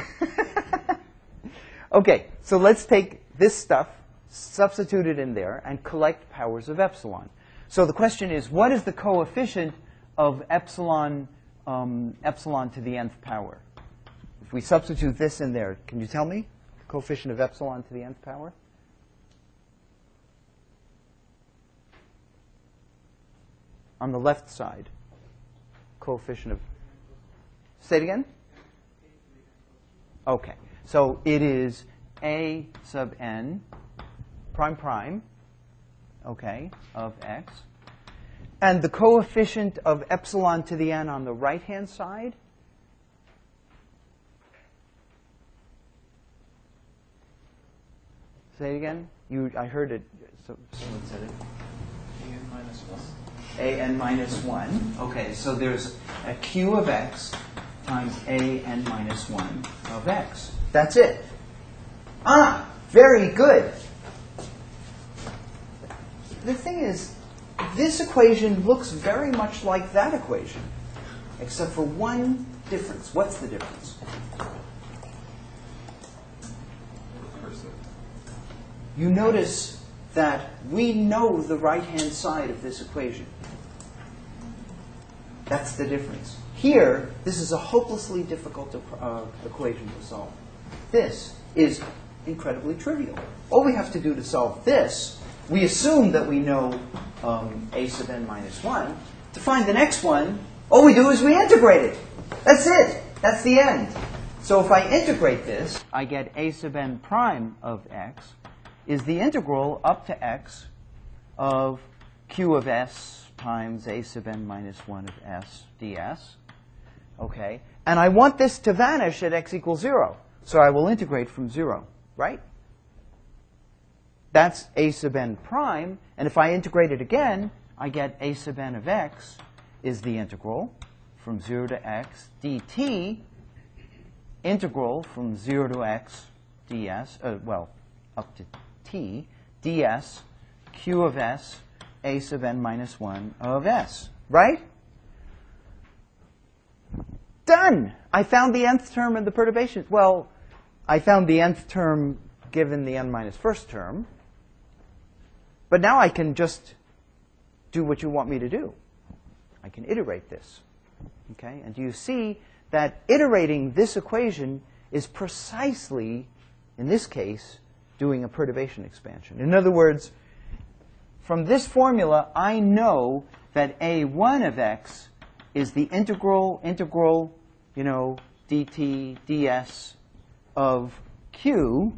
Okay, so let's take this stuff, substitute it in there, and collect powers of epsilon. So the question is, what is the coefficient of epsilon, um, epsilon to the nth power? If we substitute this in there, can you tell me the coefficient of epsilon to the nth power? On the left side, coefficient of, say it again? Okay, so it is a sub n prime prime, okay, of x. And the coefficient of epsilon to the n on the right-hand side? Say it again? You, I heard it. So, someone said it. A n minus one. A n minus one. Okay, so there's a q of x times a n minus one of x. That's it. Ah, very good. The thing is, this equation looks very much like that equation, except for one difference. What's the difference? You notice that we know the right-hand side of this equation. That's the difference. Here, this is a hopelessly difficult uh, equation to solve. This is incredibly trivial. All we have to do to solve this, we assume that we know um, a sub n minus one. To find the next one, all we do is we integrate it. That's it. That's the end. So if I integrate this, I get a sub n prime of x is the integral up to x of q of s times a sub n minus one of s ds. Okay? And I want this to vanish at x equals zero. So I will integrate from zero, right? That's a sub n prime. And if I integrate it again, I get a sub n of x is the integral from zero to x dt, integral from zero to x ds, uh, well, up to t, ds, q of s, a sub n minus one of s, right? Done! I found the nth term in the perturbation. Well, I found the nth term given the n minus first term. But now I can just do what you want me to do. I can iterate this. Okay? And do you see that iterating this equation is precisely, in this case, doing a perturbation expansion? In other words, from this formula, I know that a one of x is the integral, integral, you know, dt, ds of q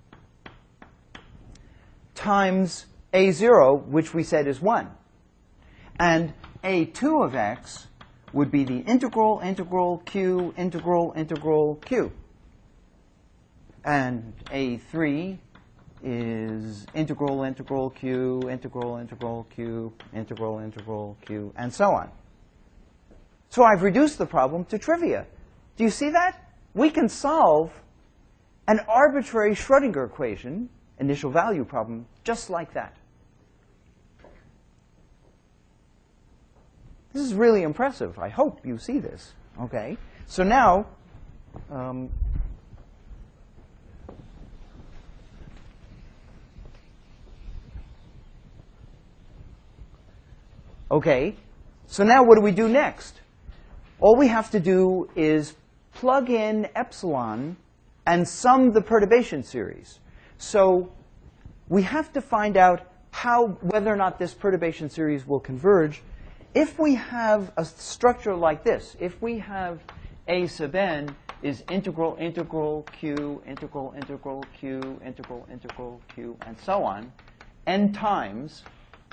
times a zero, which we said is one. And a two of x would be the integral, integral, q, integral, integral, q. And a three is integral, integral, q, integral, integral, q, integral, integral, q, and so on. So I've reduced the problem to trivia. Do you see that? We can solve an arbitrary Schrödinger equation, initial value problem, just like that. This is really impressive. I hope you see this. Okay. So now, um, okay. So now what do we do next? All we have to do is plug in epsilon and sum the perturbation series. So we have to find out how, whether or not this perturbation series will converge. If we have a structure like this, if we have a sub n is integral, integral, q, integral, integral, q, integral, integral, q, and so on, n times,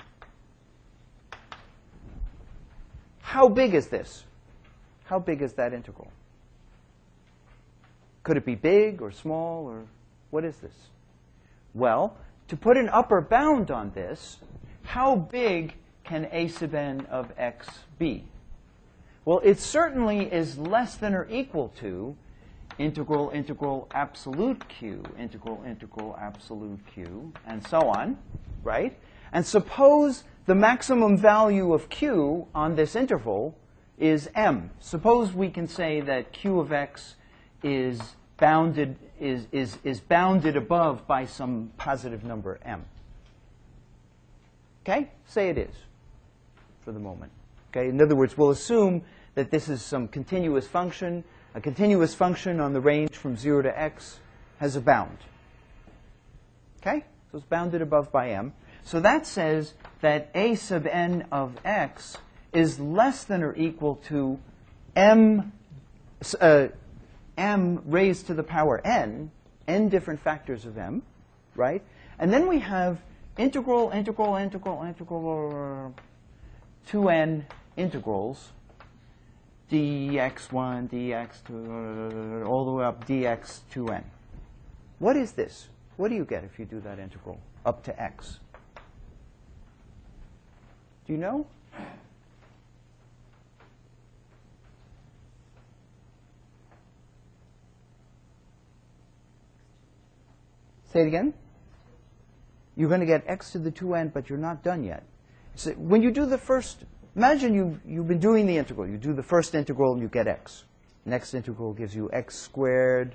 how big is this? How big is that integral? Could it be big or small, or what is this? Well, to put an upper bound on this, how big can a sub n of x be? Well, it certainly is less than or equal to integral, integral, absolute q, integral, integral, absolute q, and so on, right? And suppose the maximum value of q on this interval is m. Suppose we can say that q of x is bounded is, is, is bounded above by some positive number m. Okay? Say it is for the moment. Okay? In other words, we'll assume that this is some continuous function. A continuous function on the range from zero to x has a bound. Okay? So it's bounded above by m. So that says that a sub n of x is less than or equal to m, uh, m raised to the power n, n different factors of m, right? And then we have integral, integral, integral, integral, two n integrals, dx one, dx two, all the way up dx two n. What is this? What do you get if you do that integral up to x? Do you know? Say it again. You're going to get x to the two n, but you're not done yet. So when you do the first, imagine you've, you've been doing the integral. You do the first integral and you get x. Next integral gives you x squared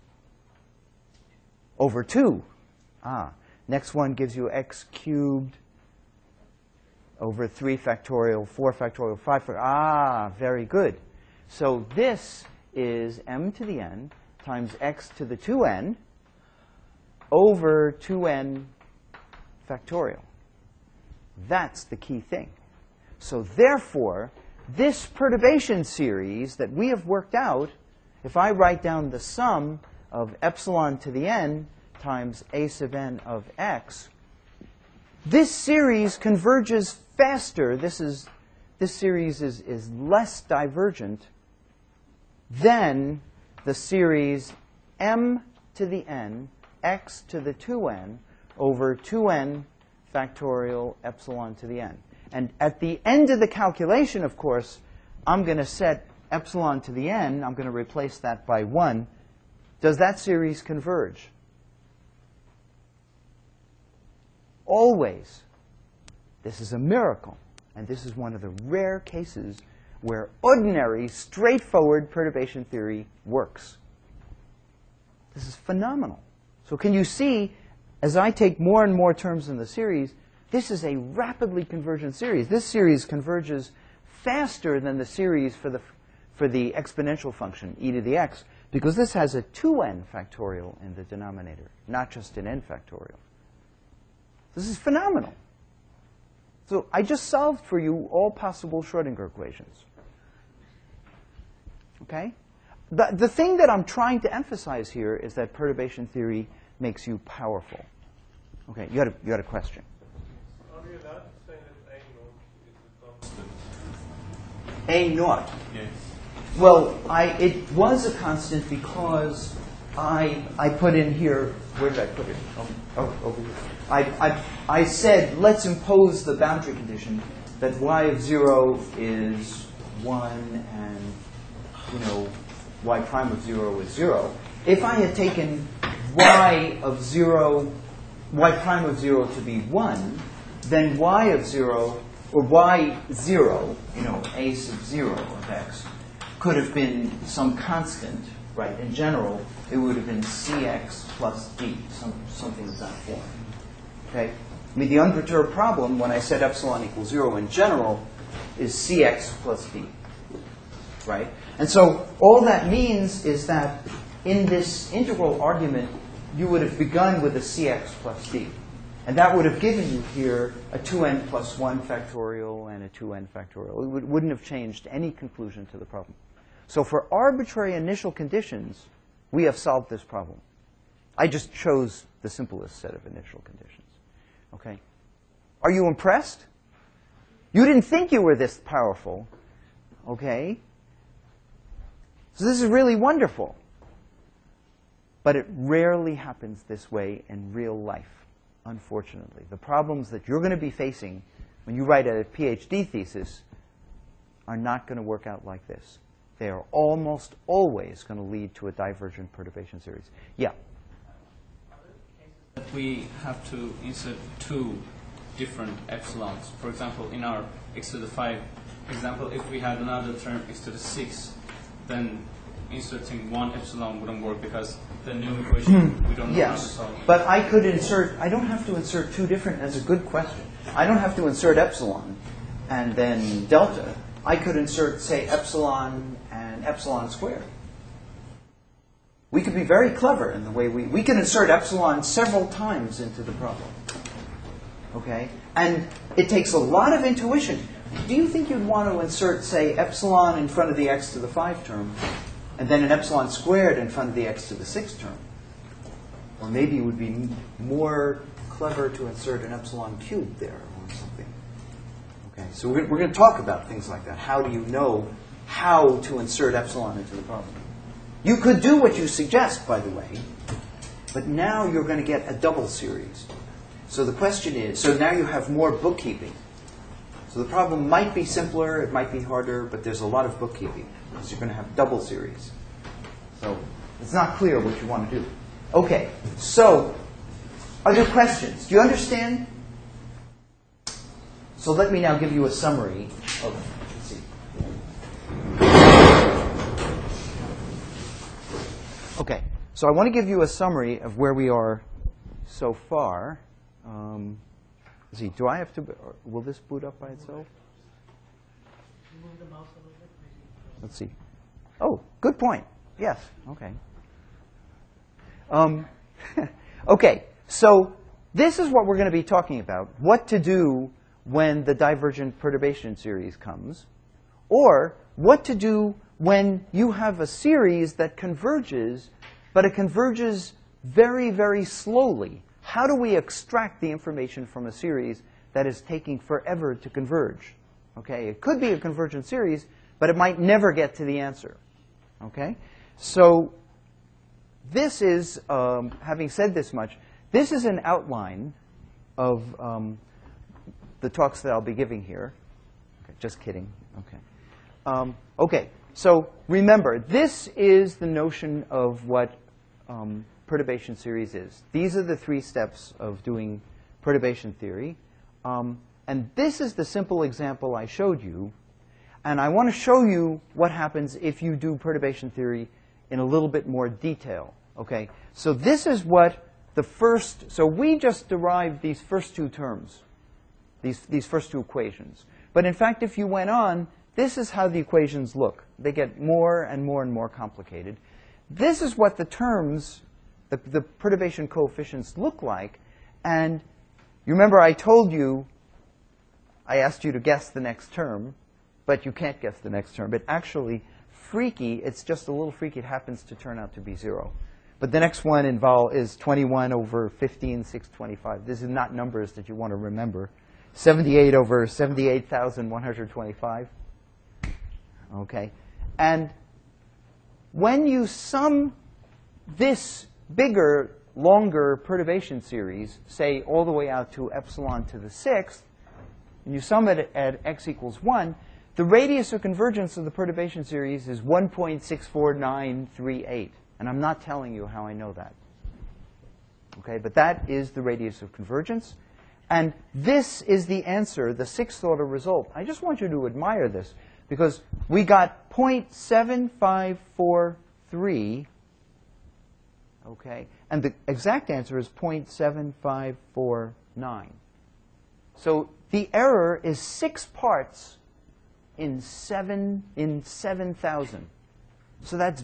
over two. Ah. Next one gives you x cubed over three factorial, four factorial, five factorial. Ah, very good. So this is m to the n times x to the two n over two n factorial. That's the key thing. So therefore, this perturbation series that we have worked out, if I write down the sum of epsilon to the n times a sub n of x, this series converges faster. This is this series is, is less divergent than the series m to the n x to the two n over two n factorial epsilon to the n. And at the end of the calculation, of course, I'm going to set epsilon to the n. I'm going to replace that by one. Does that series converge? Always. This is a miracle. And this is one of the rare cases where ordinary, straightforward perturbation theory works. This is phenomenal. So can you see, as I take more and more terms in the series, this is a rapidly convergent series. This series converges faster than the series for the, for the exponential function, e to the x, because this has a two n factorial in the denominator, not just an n factorial. This is phenomenal. So I just solved for you all possible Schrodinger equations. Okay? The, the thing that I'm trying to emphasize here is that perturbation theory makes you powerful. Okay, you had a, you had a question. Are we allowed to say that A naught is a constant? A naught. Yes. Well, I, it was a constant because I, I put in here, where did I put it? Oh, oh over here. I, I, I said, let's impose the boundary condition that y of zero is one and, you know, y prime of zero is zero. If I had taken y of zero, y prime of zero to be one, then y of zero, or y zero, you know, a sub zero of x, could have been some constant, right? In general, it would have been cx plus d, some, something of that form. Okay? I mean, the unperturbed problem, when I said epsilon equals zero in general, is cx plus d, right? And so all that means is that in this integral argument, you would have begun with a cx plus d. And that would have given you here a two n plus one factorial and a two n factorial. It would, wouldn't have changed any conclusion to the problem. So for arbitrary initial conditions, we have solved this problem. I just chose the simplest set of initial conditions. Okay? Are you impressed? You didn't think you were this powerful. Okay? So this is really wonderful. But it rarely happens this way in real life, unfortunately. The problems that you're going to be facing when you write a PhD thesis are not going to work out like this. They are almost always going to lead to a divergent perturbation series. Yeah? That we have to insert two different epsilons. For example, in our x to the five example, if we had another term x to the six, then inserting one epsilon wouldn't work because the new equation we don't know how to Yes, solve. but I could insert, I don't have to insert two different, that's a good question. I don't have to insert epsilon and then delta. I could insert, say, epsilon and epsilon squared. We could be very clever in the way we, we can insert epsilon several times into the problem. Okay? And it takes a lot of intuition. Do you think you'd want to insert, say, epsilon in front of the x to the five term, and then an epsilon squared in front of the x to the six term? Or maybe it would be more clever to insert an epsilon cubed there or something. Okay, so we're, we're going to talk about things like that. How do you know how to insert epsilon into the problem? You could do what you suggest, by the way, but now you're going to get a double series. So the question is, so now you have more bookkeeping. So the problem might be simpler, it might be harder, but there's a lot of bookkeeping because you're going to have double series. So it's not clear what you want to do. Okay, so other questions? Do you understand? So let me now give you a summary of, let's see. Okay, so I want to give you a summary of where we are so far. Um, let's see, do I have to, or will this boot up by itself? Let's see. Oh, good point. Yes, okay. Um, okay, so this is what we're going to be talking about, what to do when the divergent perturbation series comes, or what to do when you have a series that converges, but it converges very, very slowly. How do we extract the information from a series that is taking forever to converge? Okay, it could be a convergent series, but it might never get to the answer. Okay, so this is, um, having said this much, this is an outline of um, the talks that I'll be giving here. Okay, just kidding. Okay. Um, okay, so remember, this is the notion of what um, perturbation series is. These are the three steps of doing perturbation theory. Um, and this is the simple example I showed you. And I want to show you what happens if you do perturbation theory in a little bit more detail. Okay? So this is what the first, so we just derived these first two terms, these, these first two equations. But in fact, if you went on, this is how the equations look. They get more and more and more complicated. This is what the terms, the, the perturbation coefficients look like. And you remember I told you, I asked you to guess the next term, but you can't guess the next term. But actually, freaky, it's just a little freaky. It happens to turn out to be zero. But the next one involve is twenty-one over fifteen, six twenty-five. This is not numbers that you want to remember. seventy-eight over seventy-eight thousand one hundred twenty-five. Okay. And when you sum this bigger, longer perturbation series, say all the way out to epsilon to the sixth, and you sum it at x equals one, the radius of convergence of the perturbation series is one point six four nine three eight. And I'm not telling you how I know that. Okay, but that is the radius of convergence. And this is the answer, the sixth order result. I just want you to admire this, because we got zero point seven five four three, okay, and the exact answer is zero point seven five four nine. So the error is six parts in seven in seven thousand. So that's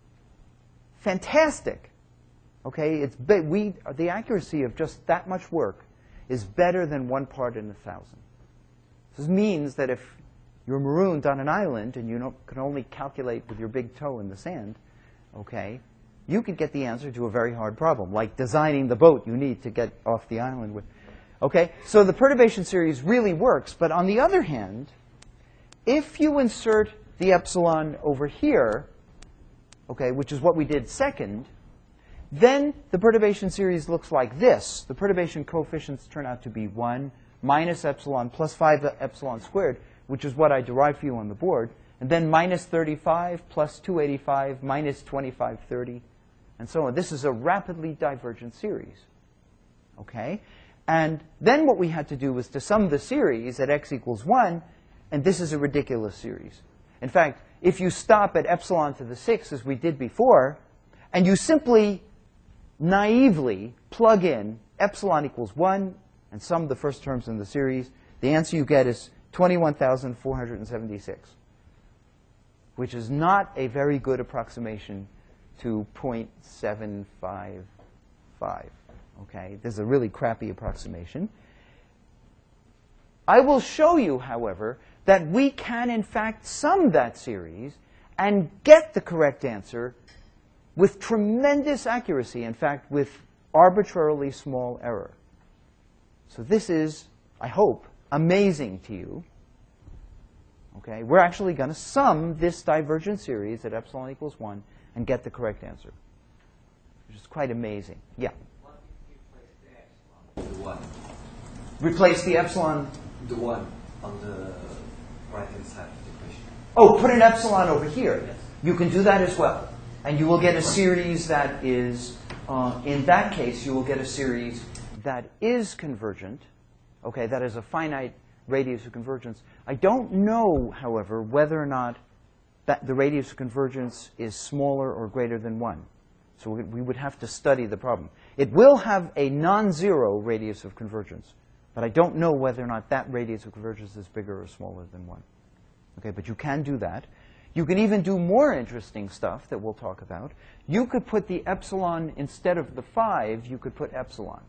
fantastic. Okay, it's be- we the accuracy of just that much work is better than one part in a thousand. This means that if you're marooned on an island and you don't, can only calculate with your big toe in the sand, okay, you could get the answer to a very hard problem, like designing the boat you need to get off the island with. Okay, so the perturbation series really works. But on the other hand, if you insert the epsilon over here, okay, which is what we did second, then the perturbation series looks like this. The perturbation coefficients turn out to be one minus epsilon plus five epsilon squared, which is what I derived for you on the board, and then minus thirty-five plus two eighty-five minus twenty-five thirty, and so on. This is a rapidly divergent series. Okay? And then what we had to do was to sum the series at x equals one, and this is a ridiculous series. In fact, if you stop at epsilon to the sixth, as we did before, and you simply naively plug in epsilon equals one and sum the first terms in the series, the answer you get is twenty-one thousand four hundred seventy-six, which is not a very good approximation to zero point seven five five. Okay, this is a really crappy approximation. I will show you, however, that we can in fact sum that series and get the correct answer with tremendous accuracy, in fact, with arbitrarily small error. So this is, I hope, amazing to you. Okay, we're actually going to sum this divergent series at epsilon equals one and get the correct answer, which is quite amazing. Yeah? The one. Replace the epsilon. The one on the right-hand side of the equation. Oh, put an epsilon over here. Yes. You can do that as well. And you will get a series that is, uh, in that case, you will get a series that is convergent. Okay, that is a finite radius of convergence. I don't know, however, whether or not that the radius of convergence is smaller or greater than one. So we, we would have to study the problem. It will have a non-zero radius of convergence, but I don't know whether or not that radius of convergence is bigger or smaller than one. Okay, but you can do that. You can even do more interesting stuff that we'll talk about. You could put the epsilon, instead of the five, you could put epsilon.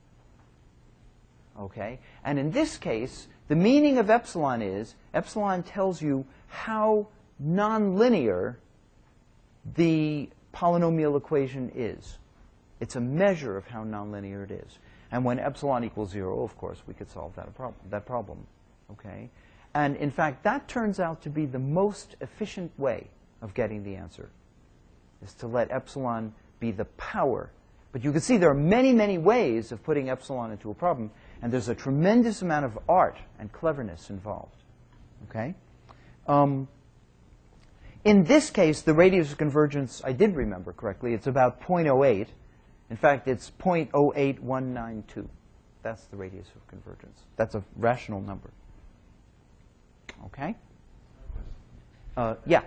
Okay? And in this case, the meaning of epsilon is, epsilon tells you how nonlinear the polynomial equation is. It's a measure of how nonlinear it is. And when epsilon equals zero, of course, we could solve that, problem, that problem. Okay? And in fact, that turns out to be the most efficient way of getting the answer, is to let epsilon be the power. But you can see there are many, many ways of putting epsilon into a problem, and there's a tremendous amount of art and cleverness involved. Okay? Um, in this case, the radius of convergence, I did remember correctly, it's about zero point zero eight. In fact, it's zero point zero eight one nine two. That's the radius of convergence. That's a rational number. Okay? Uh, yeah.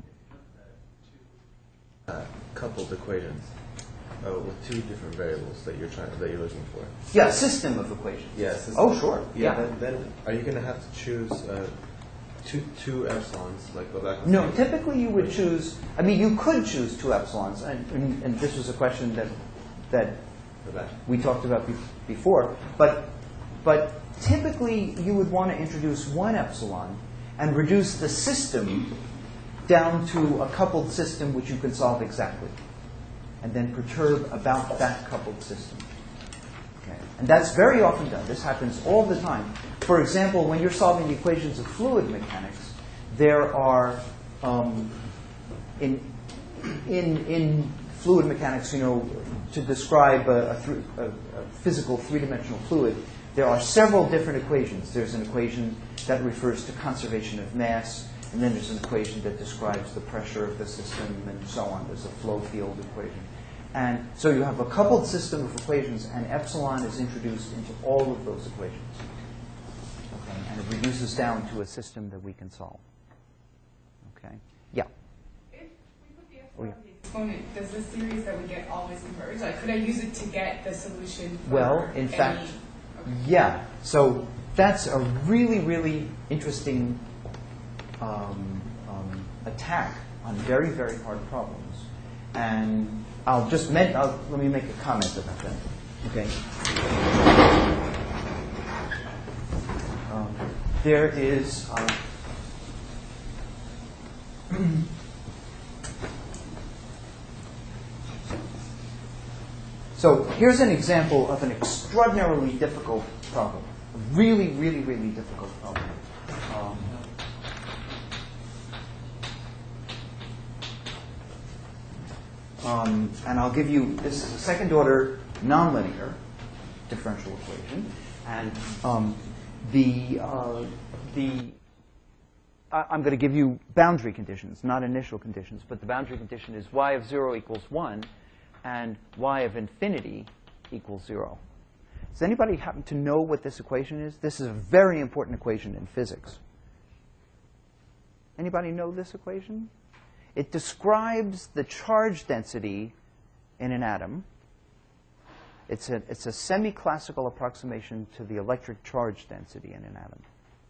Uh, coupled equations uh, with two different variables that you're trying that you're looking for. Yeah, a system of equations. Yes. Yeah, oh, sure. Yeah. yeah. Then, then are you going to have to choose uh, two two epsilons, like go back? And No, typically you would choose. I mean, you could choose two epsilons, and, and, and this was a question that that we talked about be- before. But but typically you would want to introduce one epsilon and reduce the system down to a coupled system which you can solve exactly, and then perturb about that coupled system. Okay. And that's very often done. This happens all the time. For example, when you're solving the equations of fluid mechanics, there are, um, in, in, in fluid mechanics, you know, to describe a, a, th- a, a physical three-dimensional fluid, there are several different equations. There's an equation that refers to conservation of mass, and then there's an equation that describes the pressure of the system, and so on. There's a flow field equation. And so you have a coupled system of equations, and epsilon is introduced into all of those equations. Okay? And it reduces down to a system that we can solve. Okay? Yeah? If we put the Oh, epsilon yeah. in the exponent, does the series that we get always converge? Like, could I use it to get the solution for Well, in any- fact, okay. yeah. So that's a really, really interesting um, um, attack on very, very hard problems. And I'll just men- I'll, let me make a comment about that. Okay. Um, there is. Uh, So here's an example of an extraordinarily difficult problem. A really, really, really difficult problem. Um, um, and I'll give you, this is a second order nonlinear differential equation. And um, the, uh, the I- I'm going to give you boundary conditions, not initial conditions. But the boundary condition is y of zero equals one. And y of infinity equals zero. Does anybody happen to know what this equation is? This is a very important equation in physics. Anybody know this equation? It describes the charge density in an atom. It's a, it's a semi-classical approximation to the electric charge density in an atom.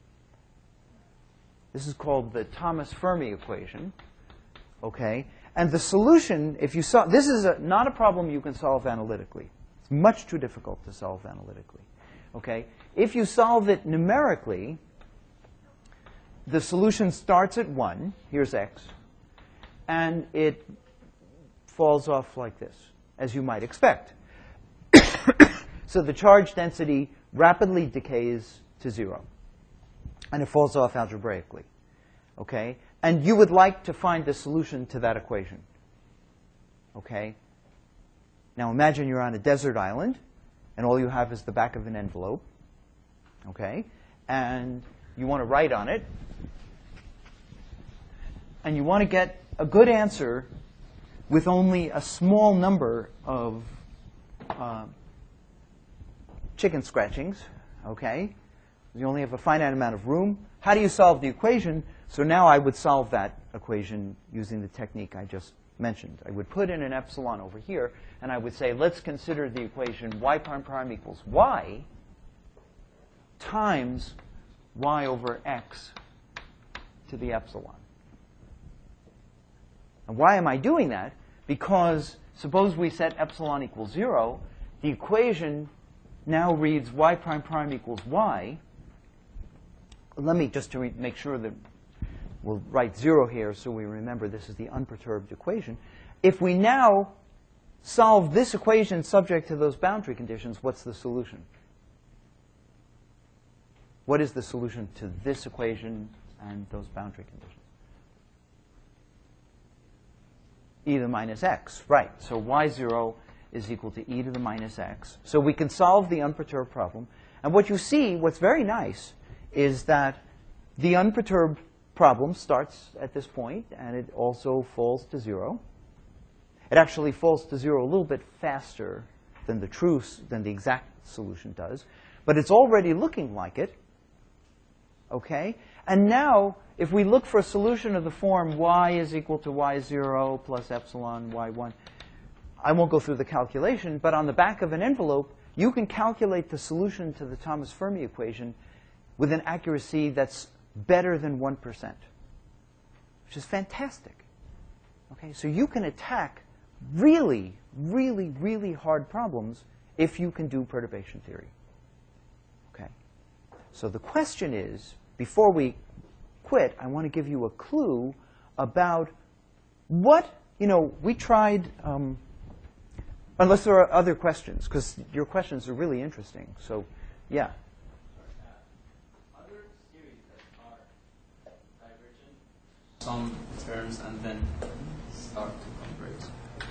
This is called the Thomas Fermi equation. Okay? And the solution, if you solve, this is a, not a problem you can solve analytically. It's much too difficult to solve analytically. Okay? If you solve it numerically, the solution starts at one. Here's x. And it falls off like this, as you might expect. So the charge density rapidly decays to zero. And it falls off algebraically. Okay? And you would like to find the solution to that equation. Okay? Now imagine you're on a desert island, and all you have is the back of an envelope. Okay? And you want to write on it. And you want to get a good answer with only a small number of uh, chicken scratchings. Okay? You only have a finite amount of room. How do you solve the equation? So now I would solve that equation using the technique I just mentioned. I would put in an epsilon over here, and I would say, let's consider the equation y prime prime equals y times y over x to the epsilon. And why am I doing that? Because suppose we set epsilon equals zero, the equation now reads y prime prime equals y. Let me, just to re- make sure that we'll write zero here so we remember this is the unperturbed equation. If we now solve this equation subject to those boundary conditions, what's the solution? What is the solution to this equation and those boundary conditions? E to the minus x, right. So y zero is equal to e to the minus x. So we can solve the unperturbed problem. And what you see, what's very nice, is that the unperturbed problem starts at this point, and it also falls to zero. It actually falls to zero a little bit faster than the true, than the exact solution does. But it's already looking like it. Okay? And now, if we look for a solution of the form y is equal to y zero plus epsilon y one, I won't go through the calculation, but on the back of an envelope, you can calculate the solution to the Thomas Fermi equation with an accuracy that's better than one percent, which is fantastic. Okay? So you can attack really, really, really hard problems if you can do perturbation theory. Okay? So the question is, before we quit, I want to give you a clue about what, you know, we tried, um, unless there are other questions, because your questions are really interesting. So, yeah. Other series that are divergent, some terms, and then start to converge.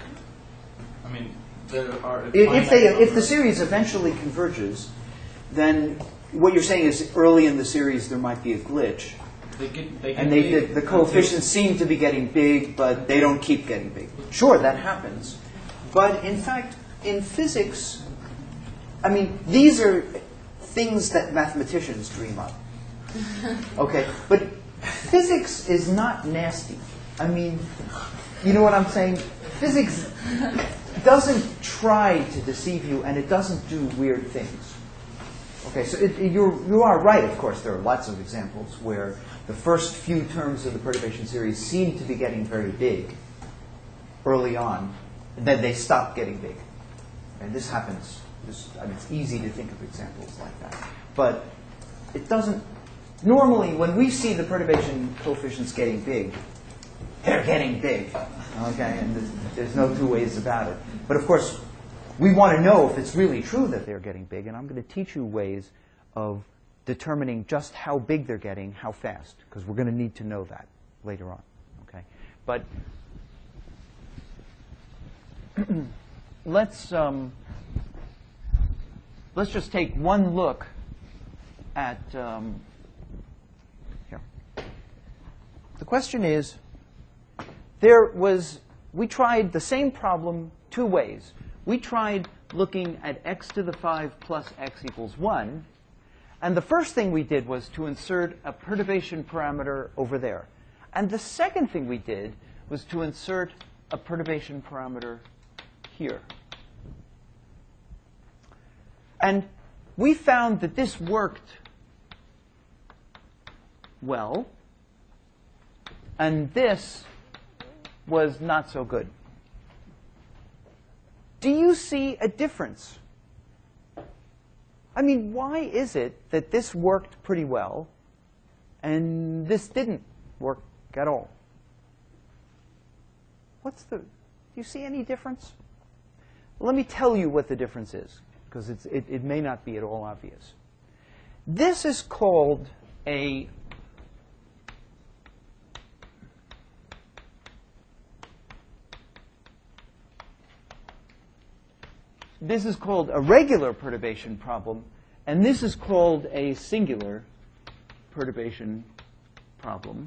I mean, there are. If, if, they, if the series eventually converges, then what you're saying is early in the series there might be a glitch. They get, they get And they, big the, the coefficients seem to be getting big, but they don't keep getting big. Sure, that happens. But in fact, in physics, I mean, these are things that mathematicians dream up. Okay? But physics is not nasty. I mean, you know what I'm saying? Physics doesn't try to deceive you, and it doesn't do weird things. Okay, so it, it, you're, you are right, of course. There are lots of examples where the first few terms of the perturbation series seem to be getting very big early on, and then they stop getting big. And this happens. This, I mean, it's easy to think of examples like that. But it doesn't. Normally, when we see the perturbation coefficients getting big, they're getting big. Okay, and there's, there's no two ways about it. But of course, we want to know if it's really true that they're getting big, and I'm going to teach you ways of determining just how big they're getting, how fast, because we're going to need to know that later on. Okay, but let's um, let's just take one look at um, here. The question is, there was we tried the same problem two ways. We tried looking at x to the five plus x equals one. And the first thing we did was to insert a perturbation parameter over there. And the second thing we did was to insert a perturbation parameter here. And we found that this worked well, and this was not so good. Do you see a difference? I mean, why is it that this worked pretty well and this didn't work at all? What's the, do you see any difference? Well, let me tell you what the difference is, because it's, it, it may not be at all obvious. This is called a This is called a regular perturbation problem, and this is called a singular perturbation problem.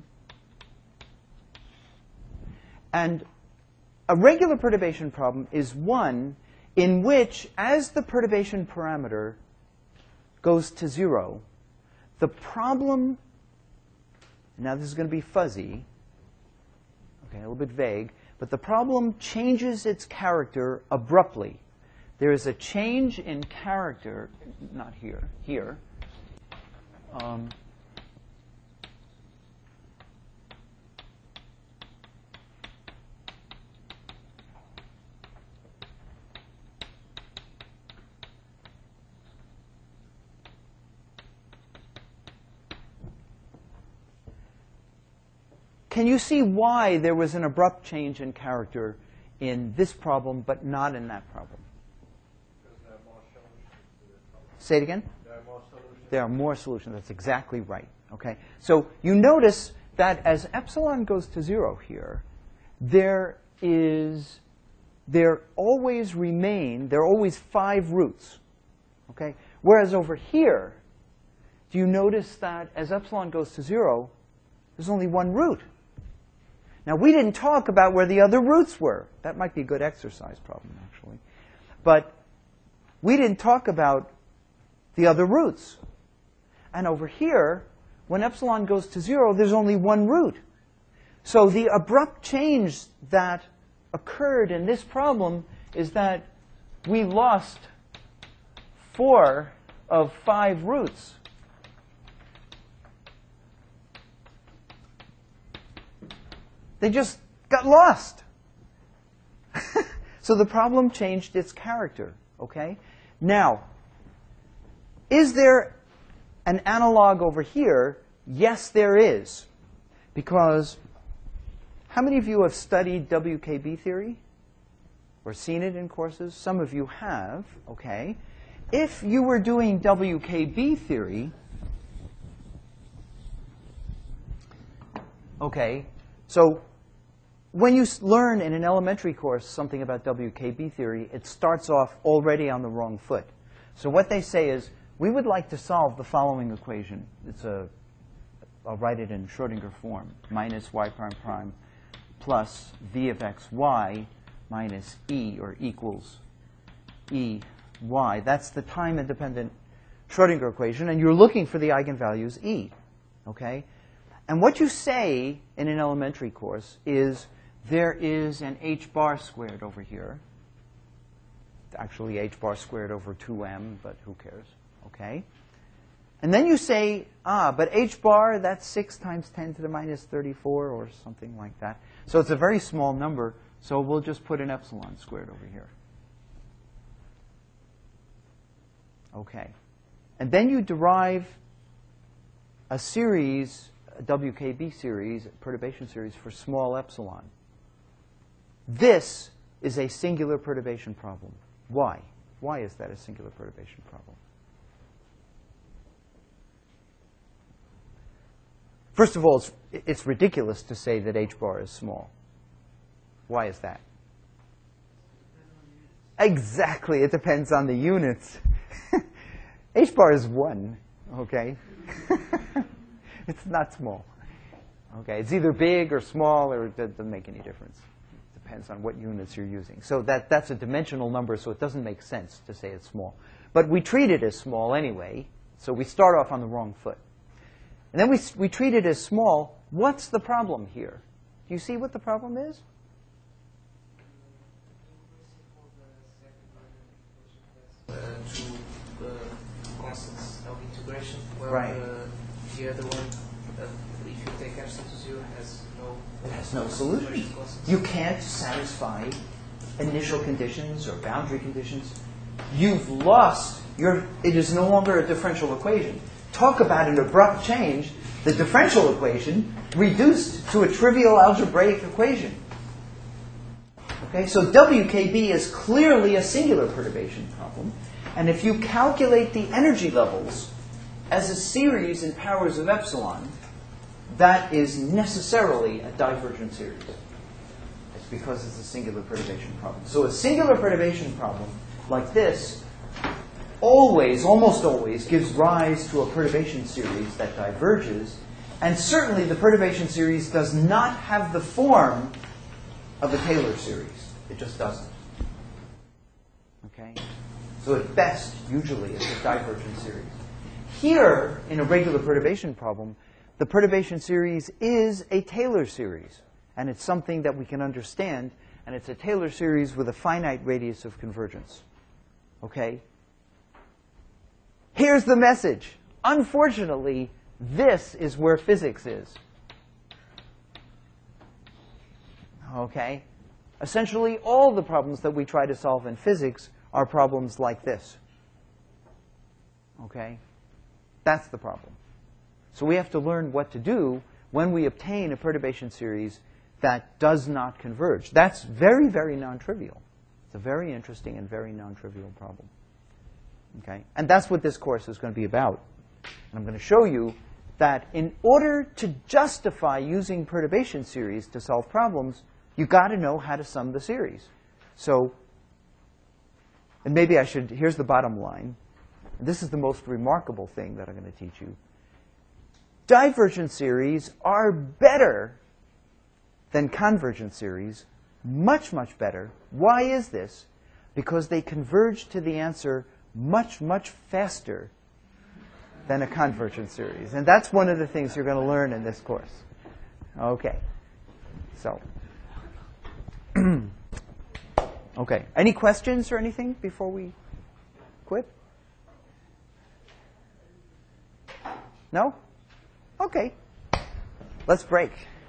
And a regular perturbation problem is one in which, as the perturbation parameter goes to zero, the problem, now this is going to be fuzzy, okay, a little bit vague, but the problem changes its character abruptly. There is a change in character, not here, here. Um, Can you see why there was an abrupt change in character in this problem, but not in that problem? Say it again? There are more solutions. There are more solutions. That's exactly right. Okay. So you notice that as epsilon goes to zero here, there is, there always remain, there are always five roots. Okay. Whereas over here, do you notice that as epsilon goes to zero, there's only one root? Now, we didn't talk about where the other roots were. That might be a good exercise problem, actually. But we didn't talk about the other roots. And over here, when epsilon goes to zero, there's only one root. So the abrupt change that occurred in this problem is that we lost four of five roots. They just got lost. So the problem changed its character, okay? Now, is there an analog over here? Yes, there is. Because how many of you have studied W K B theory? Or seen it in courses? Some of you have, okay? If you were doing W K B theory, okay, so when you learn in an elementary course something about W K B theory, it starts off already on the wrong foot. So what they say is, we would like to solve the following equation. It's a, I'll write it in Schrodinger form, minus y prime prime plus v of x y minus e, or equals e y. That's the time-independent Schrodinger equation, and you're looking for the eigenvalues e, okay? And what you say in an elementary course is there is an h bar squared over here. Actually, h bar squared over two m, but who cares, okay? And then you say, ah, but h bar, that's six times ten to the minus thirty-four, or something like that. So it's a very small number, so we'll just put an epsilon squared over here. Okay. And then you derive a series, a W K B series, a perturbation series for small epsilon. This is a singular perturbation problem. Why? Why is that a singular perturbation problem? First of all, it's, it's ridiculous to say that h bar is small. Why is that? Exactly. It depends on the units. H bar is one, okay? It's not small. Okay, it's either big or small, or it doesn't make any difference. It depends on what units you're using. So that, that's a dimensional number, so it doesn't make sense to say it's small. But we treat it as small anyway, so we start off on the wrong foot. And then we, we treat it as small. What's the problem here? Do you see what the problem is? Uh, to the constants of integration, while Right. the, the other one, uh, if you take epsilon to zero, has no It has no solution. You can't satisfy initial conditions or boundary conditions. You've lost your, it is no longer a differential equation. Talk about an abrupt change. The differential equation reduced to a trivial algebraic equation. Okay, so W K B is clearly a singular perturbation problem. And if you calculate the energy levels as a series in powers of epsilon, that is necessarily a divergent series. It's because it's a singular perturbation problem. So a singular perturbation problem like this always, almost always, gives rise to a perturbation series that diverges. And certainly the perturbation series does not have the form of a Taylor series. It just doesn't. Okay? So at best, usually, it's a divergent series. Here, in a regular perturbation problem, the perturbation series is a Taylor series. And it's something that we can understand. And it's a Taylor series with a finite radius of convergence. Okay? Here's the message. Unfortunately, this is where physics is. Okay? Essentially, all the problems that we try to solve in physics are problems like this. Okay? That's the problem. So we have to learn what to do when we obtain a perturbation series that does not converge. That's very, very non-trivial. It's a very interesting and very non-trivial problem. Okay? And that's what this course is going to be about. And I'm going to show you that in order to justify using perturbation series to solve problems, you've got to know how to sum the series. So, and maybe I should, here's the bottom line. And this is the most remarkable thing that I'm going to teach you. Divergent series are better than convergent series, much, much better. Why is this? Because they converge to the answer much, much faster than a convergent series. And that's one of the things you're going to learn in this course. Okay. So, okay. Any questions or anything before we quit? No? Okay. Let's break.